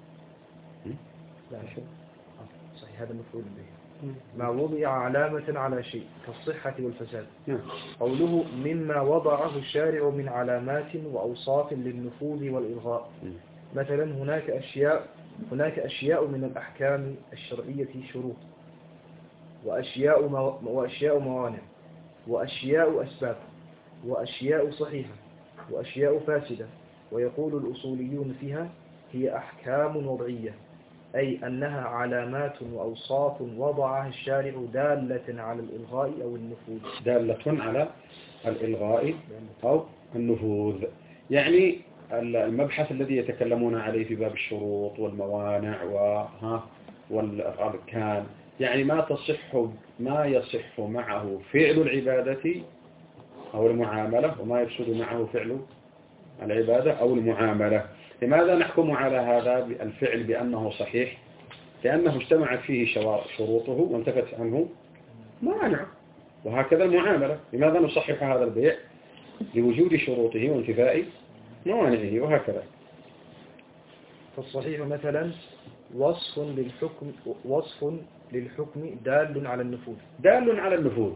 لا صحيح هذا مفعول به. ما وضع علامة على شيء كالصحة والفساد. نعم. قوله مما وضعه الشارع من علامات وأوصاف للنفوذ والإلغاء. مثلا هناك أشياء هناك أشياء من الأحكام الشرعية شروط، وأشياء مو... وأشياء موانع، وأشياء أسباب، وأشياء صحيحة، وأشياء فاسدة. ويقول الأصوليون فيها هي أحكام وضعية، أي أنها علامات وأوصاف وضعها الشارع دالة على الإلغاء أو النفوذ. دالة على الإلغاء أو النفوذ. يعني المبحث الذي يتكلمون عليه في باب الشروط والموانع وها والأركان، يعني ما تصح ما يصح معه فعل العبادة أو المعاملة، وما يفسد معه فعل العبادة أو المعاملة. لماذا نحكم على هذا الفعل بأنه صحيح؟ لأنه اجتمعت فيه شروطه وانتفت عنه موانع. وهكذا المعاملة، لماذا نصحح هذا البيع؟ لوجود شروطه وانتفاء موانعه، وهكذا. فالصحيح مثلا وصف للحكم وصف للحكم دال على النفوذ دال على النفوذ،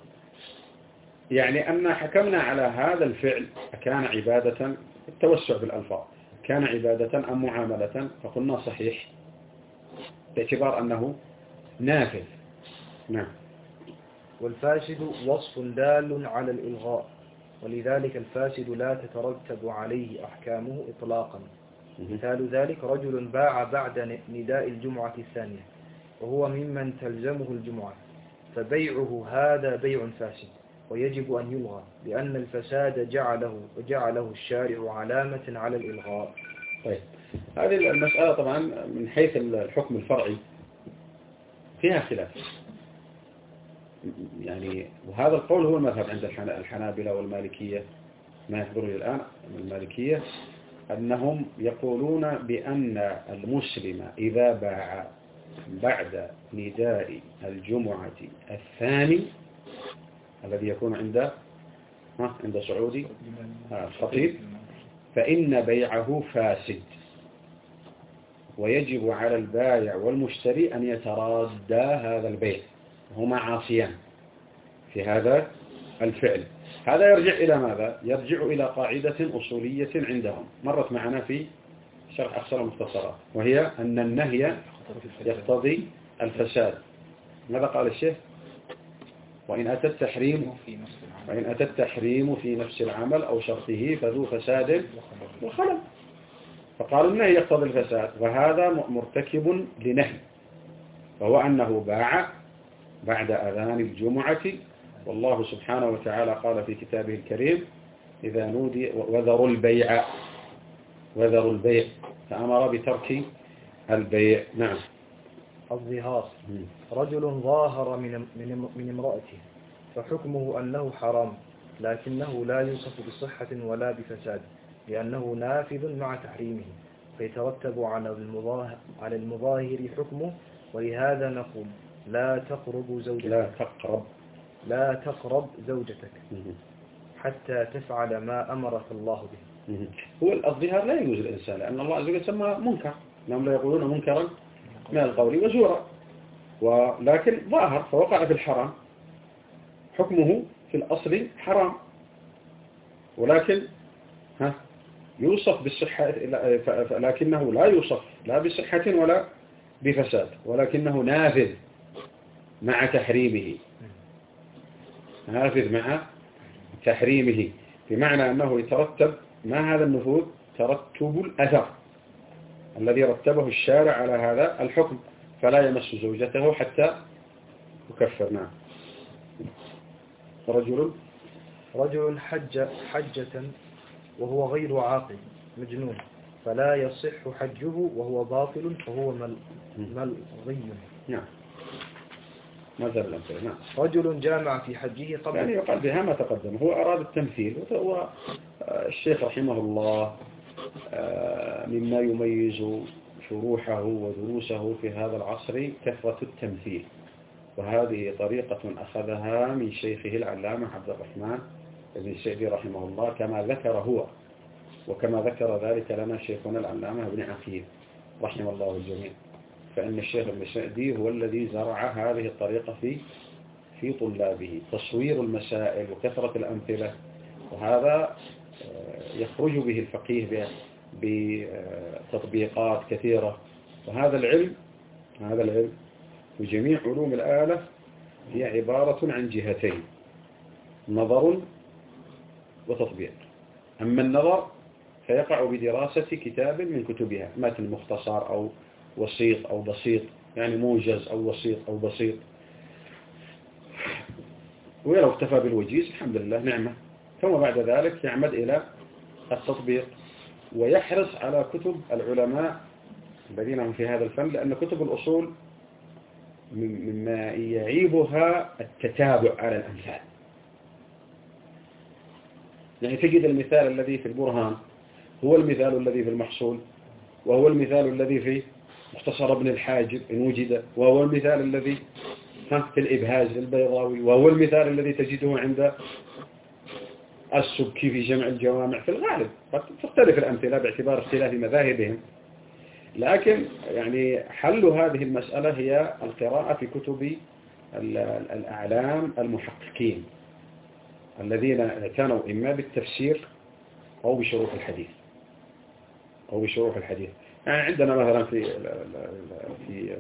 يعني أن حكمنا على هذا الفعل كان عبادة، التوسع بالألفاظ، كان عبادة أم معاملة، فقلنا صحيح باعتبار أنه نافذ. نعم. والفاسد وصف دال على الإلغاء، ولذلك الفاسد لا تترتب عليه أحكامه إطلاقا. مثال ذلك رجل باع بعد نداء الجمعة الثانية وهو ممن تلزمه الجمعة، فبيعه هذا بيع فاسد ويجب أن يلغى، لأن الفساد جعله وجعله الشارع علامة على الإلغاء. طيب، هذه المسألة طبعا من حيث الحكم الفرعي فيها خلاف، يعني وهذا القول هو المذهب عند الحنابلة والمالكية، ما يحضر لي الآن المالكية، أنهم يقولون بأن المسلم إذا باع بعد نداء الجمعة الثاني الذي يكون عند عند صعودي الخطيب، فإن بيعه فاسد، ويجب على البائع والمشتري أن يترادا هذا البيع، هما عاصيان في هذا الفعل. هذا يرجع إلى ماذا؟ يرجع إلى قاعدة أصولية عندهم مرت معنا في شرح أخصر المختصرات، وهي أن النهي يقتضي الفساد. ماذا قال الشيخ؟ وإن أتى التحريم وإن أتى التحريم في نفس العمل أو شرطه فذو فساد وخلل. فقالوا النهي يقتضي الفساد، وهذا مرتكب لنهي، وهو أنه باع بعد أذان الجمعة، والله سبحانه وتعالى قال في كتابه الكريم إذا نودي وذروا البيع وذروا البيع، فأمر بترك البيع. نعم. الظهار، رجل ظاهر من من من امرأته فحكمه أنه حرام، لكنه لا يوصف بصحة ولا بفساد، لأنه نافذ مع تحريمه، فيترتب على المظاهر على المظاهر حكمه. ولهذا نقول لا تقرب زوجتك لا تقرب لا تقرب زوجتك حتى تفعل ما أمرك الله به. هو الظهار لا يجوز الإنسان، لأن الله عز وجل سمى منكر، إنهم لا يقولون منكرا من القول وزورا، ولكن ظاهر فوقع في الحرام، حكمه في الأصل حرام، ولكن ها يوصف بالصحة، لكنه لا يوصف لا بصحة ولا بفساد، ولكنه نافذ مع تحريمه، نافذ مع تحريمه، بمعنى أنه يترتب ما هذا النفوذ؟ ترتب الأثر الذي رتبه الشارع على هذا الحكم، فلا يمس زوجته حتى يكفر. نعم. رجل رجل حج حجة وهو غير عاقل مجنون، فلا يصح حجه وهو باطل، فهو ملغي. نعم. ما زال الأمثلة. نعم. رجل جامع في حجه قبل، يعني يقال بها ما تقدم، هو أراد التمثيل، وهو الشيخ رحمه الله مما يميز شروحه ودروسه في هذا العصر كثرة التمثيل، وهذه طريقة أخذها من شيخه العلامة عبد الرحمن بن سعدي رحمه الله، كما ذكر هو وكما ذكر ذلك لنا شيخنا العلامة ابن عقيل رحمه الله الجميع. فإن الشيخ ابن سعدي هو الذي زرع هذه الطريقة في في طلابه، تصوير المسائل وكثرة الأمثلة، وهذا يخرج به الفقيه بتطبيقات كثيرة. وهذا العلم هذا العلم وجميع علوم الآلة هي عبارة عن جهتين، نظر وتطبيق. أما النظر فيقع بدراسة كتاب من كتبها، متن مختصر أو وسيط أو بسيط، يعني موجز أو وسيط أو بسيط، ولو اكتفى بالوجيز الحمد لله نعمة. ثم بعد ذلك يعمد إلى التطبيق، ويحرص على كتب العلماء الذين هم في هذا الفن، لأن كتب الأصول مما يعيبها التتابع على الأمثال. يعني تجد المثال الذي في البرهان هو المثال الذي في المحصول، وهو المثال الذي في مختصر ابن الحاجب إن وجد، وهو المثال الذي في الإبهاج للبيضاوي، وهو المثال الذي تجده عند السبكي في جمع الجوامع. في الغالب قد تختلف الأمثلة باعتبار اختلاف مذاهبهم، لكن يعني حل هذه المسألة هي القراءة في كتب الأعلام المحققين الذين اعتنوا إما بالتفسير أو بشروح الحديث أو بشروح الحديث. يعني عندنا مثلا في في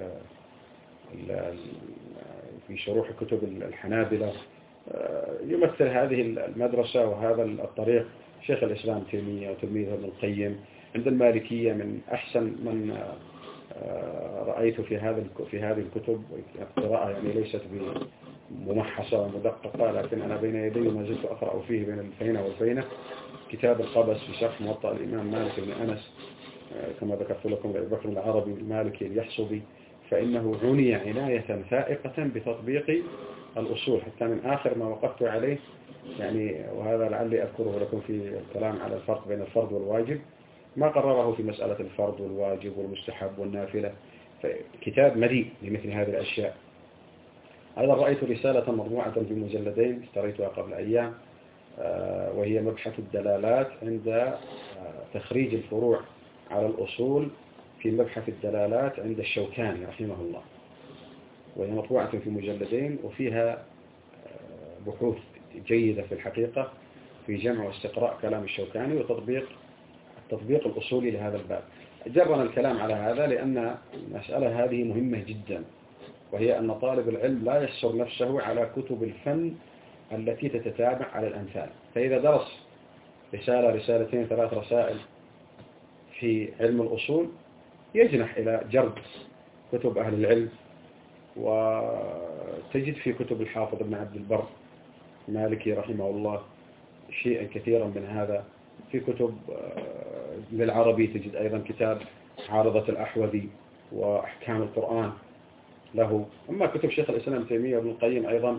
في شروح كتب الحنابلة يمثل هذه المدرسة وهذا الطريق شيخ الإسلام تيمية وتلميذه ابن القيم. عند المالكية من أحسن من رأيت في هذا في هذه الكتب قراءة، يعني ليست بممحصة ومدققة، لكن أنا بين يدي ما زلت أقرأ فيه بين الفينة والفينة كتاب القبس في شرح موطأ الإمام مالك بن أنس، كما ذكرت لكم أبي بكر العربي المالكي اليحصبي، فإنه عني عناية فائقة بتطبيق الأصول حتى من آخر ما وقفت عليه، يعني وهذا لعلي أذكره لكم في الكلام على الفرق بين الفرض والواجب، ما قرره في مسألة الفرض والواجب والمستحب والنافلة، فكتاب مليء لمثل هذه الأشياء. أيضا رأيت رسالة مطبوعة في مجلدين اشتريتها قبل أيام وهي مبحث الدلالات عند تخريج الفروع على الأصول في مبحث الدلالات عند الشوكاني رحمه الله، وهي مطبوعة في مجلدين، وفيها بحوث جيدة في الحقيقة في جمع واستقراء كلام الشوكاني وتطبيق التطبيق الأصولي لهذا الباب. جرنا الكلام على هذا لأن المسألة هذه مهمة جدا، وهي أن طالب العلم لا يحصر نفسه على كتب الفن التي تتتابع على الأمثال. فإذا درس رسالة رسالتين ثلاث رسائل في علم الأصول يجنح إلى جرد كتب أهل العلم، وتجد في كتب الحافظ ابن عبد البر مالكي رحمه الله شيئا كثيرا من هذا. في كتب للعربي تجد أيضا كتاب عارضة الأحوذي وأحكام القرآن له. أما كتب شيخ الإسلام تيمية وابن القيم أيضا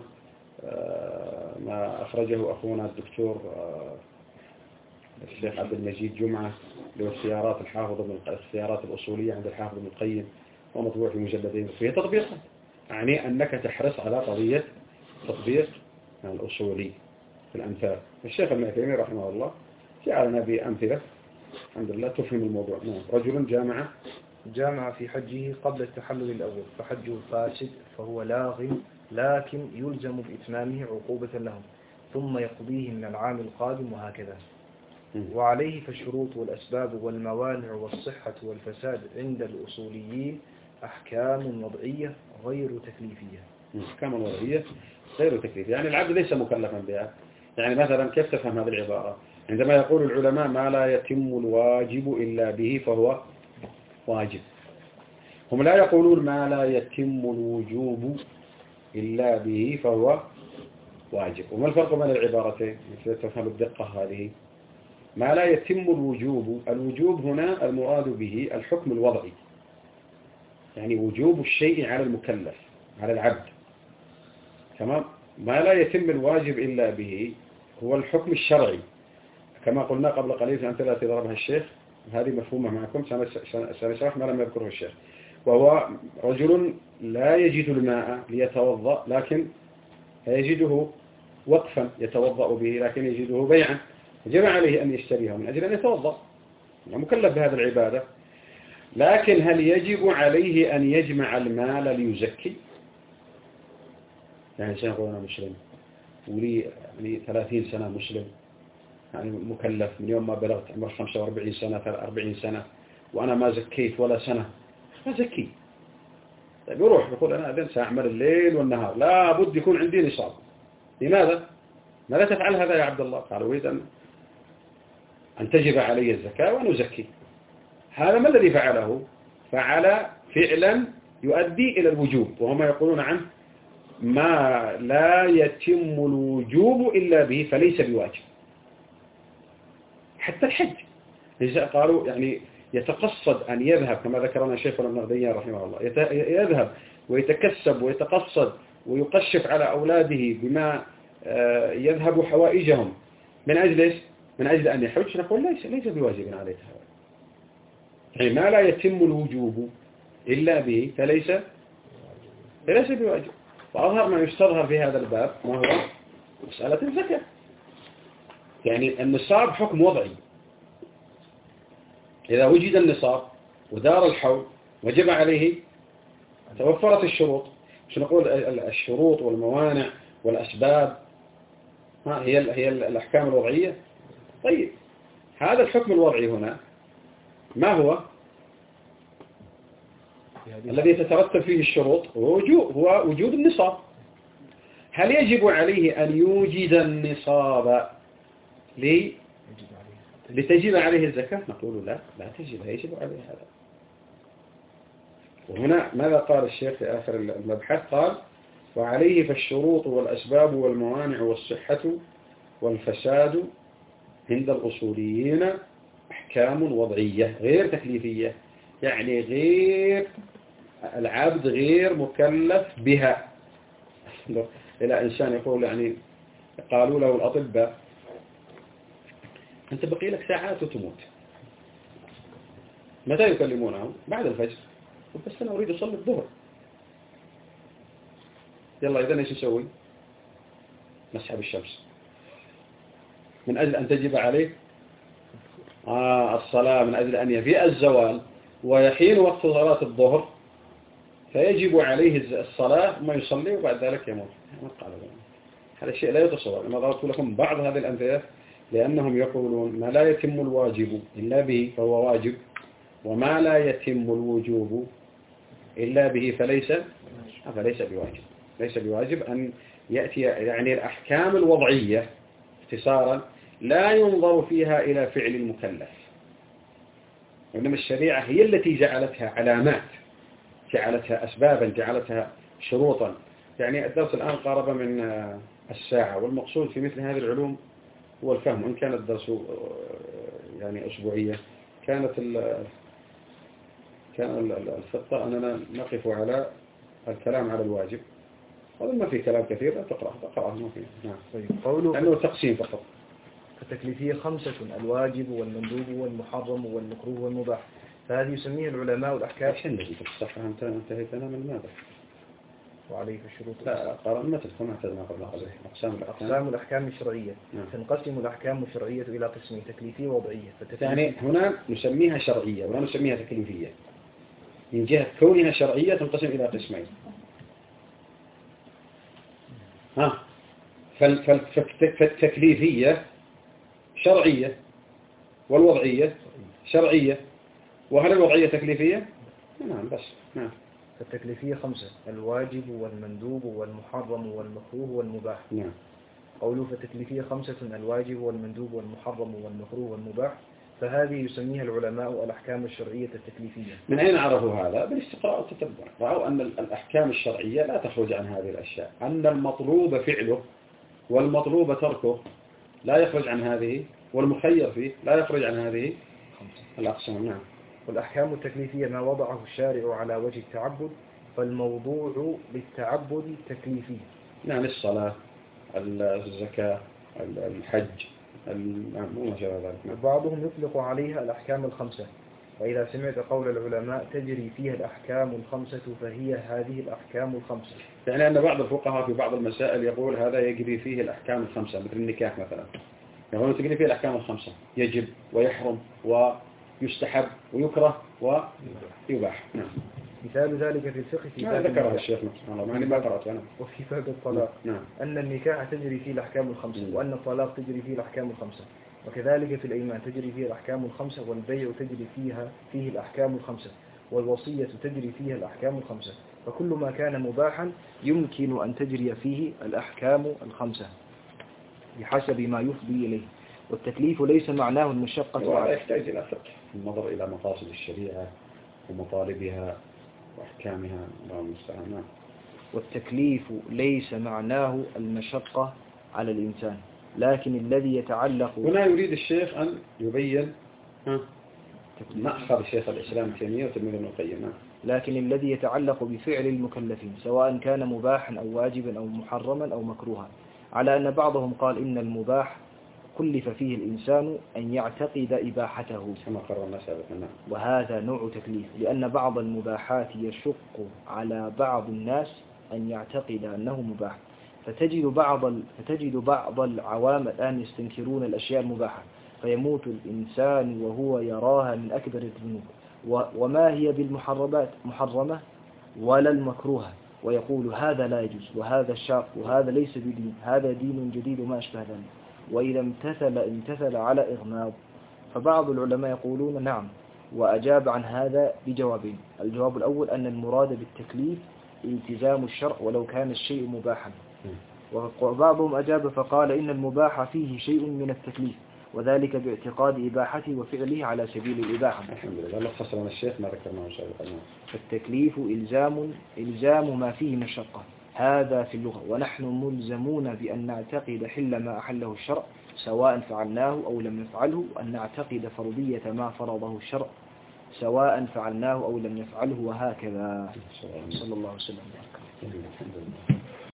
ما أخرجه أخونا الدكتور الشيخ عبد المجيد جمعة للسيارات الحافظ ابن السيارات الأصولية عند الحافظ ابن القيم، ومطبوع في مجلدين فيه تطبيقات. يعني أنك تحرص على قضية تطبيق الأصولي في الأمثال. الشيخ ابن تيمية رحمه الله جعلنا بأمثلة الحمد لله تفهم الموضوع. رجل جامع جامع في حجه قبل التحلل الأول فحجه فاسد فهو لاغ، لكن يلزم بإتمامه عقوبة له ثم يقضيه من العام القادم وهكذا. وعليه فالشروط والأسباب والموانع والصحة والفساد عند الأصوليين أحكام وضعية غير تكليفية. أحكام وضعية غير تكليفية، يعني العبد ليس مكلفا بها. يعني مثلا كيف تفهم هذه العبارة؟ عندما يقول العلماء ما لا يتم الواجب إلا به فهو واجب، هم لا يقولون ما لا يتم الوجوب إلا به فهو واجب. وما الفرق بين العبارتين مثل تفهم الدقة هذه؟ ما لا يتم الوجوب، الوجوب هنا المراد به الحكم الوضعي، يعني وجوب الشيء على المكلف على العبد. تمام. ما لا يتم الواجب إلا به هو الحكم الشرعي، كما قلنا قبل قليل في أمثلة التي ضربها الشيخ، هذه مفهومة معكم سنشرح ما لم يذكره الشيخ. وهو رجل لا يجد الماء ليتوضأ لكن يجده وقفا يتوضأ به، لكن يجده بيعا، وجب عليه أن يشتريه من أجل أن يتوضأ، مكلف بهذه العبادة. لكن هل يجب عليه أن يجمع المال ليزكي؟ يعني سيقول أنا مسلم ولي يعني ثلاثين سنة مسلم، يعني مكلف من يوم ما بلغت عمر خمسة وأربعين سنة أربعين سنة وأنا ما زكيت ولا سنة، ما زكي. طيب يروح يقول أنا أذن سأعمل الليل والنهار، لا بد يكون عندي نصاب. لماذا؟ ماذا تفعل هذا يا عبد الله؟ قال أريد أن أن تجب علي الزكاة وأن أزكي. هذا ما الذي فعله؟ فعل فعلا يؤدي إلى الوجوب، وهم يقولون عنه ما لا يتم الوجوب إلا به فليس بواجب. حتى الحج قالوا يعني يتقصد أن يذهب كما ذكرنا شيخنا ابن غديان رحمه الله، يذهب ويتكسب ويتقصد ويقشف على أولاده بما يذهب حوائجهم من أجل من أجل أن يحج، نقول ليس ليس بواجب عليه هذا. يعني ما لا يتم الوجوب إلا به فليس فليس بواجب. وأظهر ما يستظهر في هذا الباب ما هو مسألة الزكاة. يعني النصاب حكم وضعي، إذا وجد النصاب ودار الحول وجب عليه توفرت الشروط. مش نقول الشروط والموانع والأسباب هي هي الأحكام الوضعية. طيب هذا الحكم الوضعي هنا ما هو الذي تترتب فيه الشروط؟ هو وجود هو وجود النصاب. هل يجب عليه أن يوجد النصاب لي لتجب عليه الزكاة؟ نقول لا لا تجب، لا يجب عليه هذا. وهنا ماذا قال الشيخ في آخر المبحث؟ قال وعليه فالشروط والأسباب والموانع والصحة والفساد عند الأصوليين أحكام وضعية غير تكليفية، يعني غير العبد غير مكلف بها. إلى إنسان يقول يعني قالوا له الأطباء أنت بقي لك ساعات وتموت، متى يكلمونه؟ بعد الفجر. بس أنا أريد أصلي الظهر. يلا إذن إيش نسوي؟ نسحب الشمس. من أجل أن تجب عليه آه الصلاة من أجل أن يفيء الزوال ويحين وقت صلاة الظهر فيجب عليه الصلاة ما يصلي وبعد ذلك يموت. هذا الشيء لا يتصور. أنا ضربت لكم بعض هذه الأمثلة لأنهم يقولون ما لا يتم الواجب إلا به فهو واجب، وما لا يتم الوجوب إلا به فليس فليس بواجب. ليس بواجب أن يأتي يعني الأحكام الوضعية اختصارا لا ينظر فيها إلى فعل المكلف، وإنما الشريعة هي التي جعلتها علامات، جعلتها أسبابا، جعلتها شروطا. يعني الدرس الآن قارب من الساعة، والمقصود في مثل هذه العلوم هو الفهم. إن كان الدرس يعني أسبوعية كانت كان الخطة أننا نقف على الكلام على الواجب، هذا ما في كلام كثير لا تقرأ تقرأه ما فيه. نعم. طيب قوله لأنه تقسيم فقط. التكليفية خمسة: الواجب والمندوب والمحرم والمكروه والمباح. فهذه يسميها العلماء الأحكام. ايش اللي في الصفحة أنت انتهيت أنا من ماذا؟ وعليه الشروط. لا قرأ ما تدخل ما تدخل قبل قليل. أقسام الأحكام. أقسام الأحكام الشرعية. نعم. تنقسم الأحكام الشرعية إلى قسمين: تكليفية ووضعية. يعني هنا نسميها شرعية ولا نسميها تكليفية. من جهة كونها شرعية تنقسم إلى قسمين. ها فالتكليفية شرعية والوضعية شرعية. وهل الوضعية تكليفية؟ نعم بس. نعم. فالتكليفية خمسة: الواجب والمندوب والمحرم والمكروه والمباح. نعم. قوله فالتكليفية خمسة: الواجب والمندوب والمحرم والمكروه والمباح. فهذه يسميها العلماء الأحكام الشرعية التكليفية. من أين عرفوا هذا؟ بالاستقراء والتتبع. رأوا أن الأحكام الشرعية لا تخرج عن هذه الأشياء، أن المطلوب فعله والمطلوب تركه لا يخرج عن هذه، والمخير فيه لا يخرج عن هذه الأقسام. نعم. والأحكام التكليفية ما وضعه الشارع على وجه التعبد، فالموضوع للتعبد تكليفي. يعني الصلاة، الزكاة، الحج، وما شابه ذلك. بعضهم يطلق عليها الأحكام الخمسة، وإذا سمعت قول العلماء تجري فيها الأحكام الخمسة فهي هذه الأحكام الخمسة. يعني أن بعض الفقهاء في بعض المسائل يقول هذا يجري فيه الأحكام الخمسة، مثل النكاح مثلا، يقولون تجري فيه الأحكام الخمسة: يجب ويحرم ويستحب ويكره ويباح. نعم. مثال ذلك في الفقه في ما ذكرها الشيخ سبحان الله، يعني ما قرأت أنا. وفي باب الطلاق. نعم. أن النكاح تجري فيه الأحكام الخمسة، وأن الطلاق تجري فيه الأحكام الخمسة، وكذلك في الأيمان تجري فيه الأحكام الخمسة، والبيع تجري فيها فيه الأحكام الخمسة، والوصية تجري فيها الأحكام الخمسة. فكل ما كان مباحا يمكن أن تجري فيه الأحكام الخمسة بحسب ما يفضي إليه. والتكليف ليس معناه المشقة، ولا يحتاج إلى فقه، النظر إلى مقاصد الشريعة ومطالبها وأحكامها. الله المستعان. والتكليف ليس معناه المشقة على الإنسان، لكن الذي يتعلق. هنا يريد الشيخ أن يبين مأخذ الشيخ الإسلام ابن تيمية وتلميذ ابن القيم، لكن الذي يتعلق بفعل المكلفين سواء كان مباحا أو واجبا أو محرما أو مكروها، على أن بعضهم قال إن المباح كلف فيه الإنسان أن يعتقد إباحته كما قررنا سابقا. وهذا نوع تكليف، لأن بعض المباحات يشق على بعض الناس أن يعتقد أنه مباح. فتجد بعض فتجد بعض العوام الآن يستنكرون الأشياء المباحة، فيموت الإنسان وهو يراها من أكبر الذنوب، وما هي بالمحرمات محرمة ولا المكروهة، ويقول هذا لا يجوز وهذا شاق وهذا ليس بدين، هذا دين جديد وما أشبه ذلك. وإذا امتثل امتثل على إغماض. فبعض العلماء يقولون نعم، وأجاب عن هذا بجوابين: الجواب الأول أن المراد بالتكليف التزام الشرع ولو كان الشيء مباحا، وبعضهم أجاب فقال إن المباح فيه شيء من التكليف، وذلك باعتقاد إباحته وفعله على سبيل الإباحة. الحمد لله. لخص لنا الشيخ ما ذكرناه سابقا. فالتكليف إلزام إلزام ما فيه مشقة، هذا في اللغة، ونحن ملزمون بأن نعتقد حل ما أحله الشرع سواء فعلناه أو لم نفعله، وأن نعتقد فرضية ما فرضه الشرع سواء فعلناه أو لم نفعله، وهكذا. صلى الله عليه وسلم.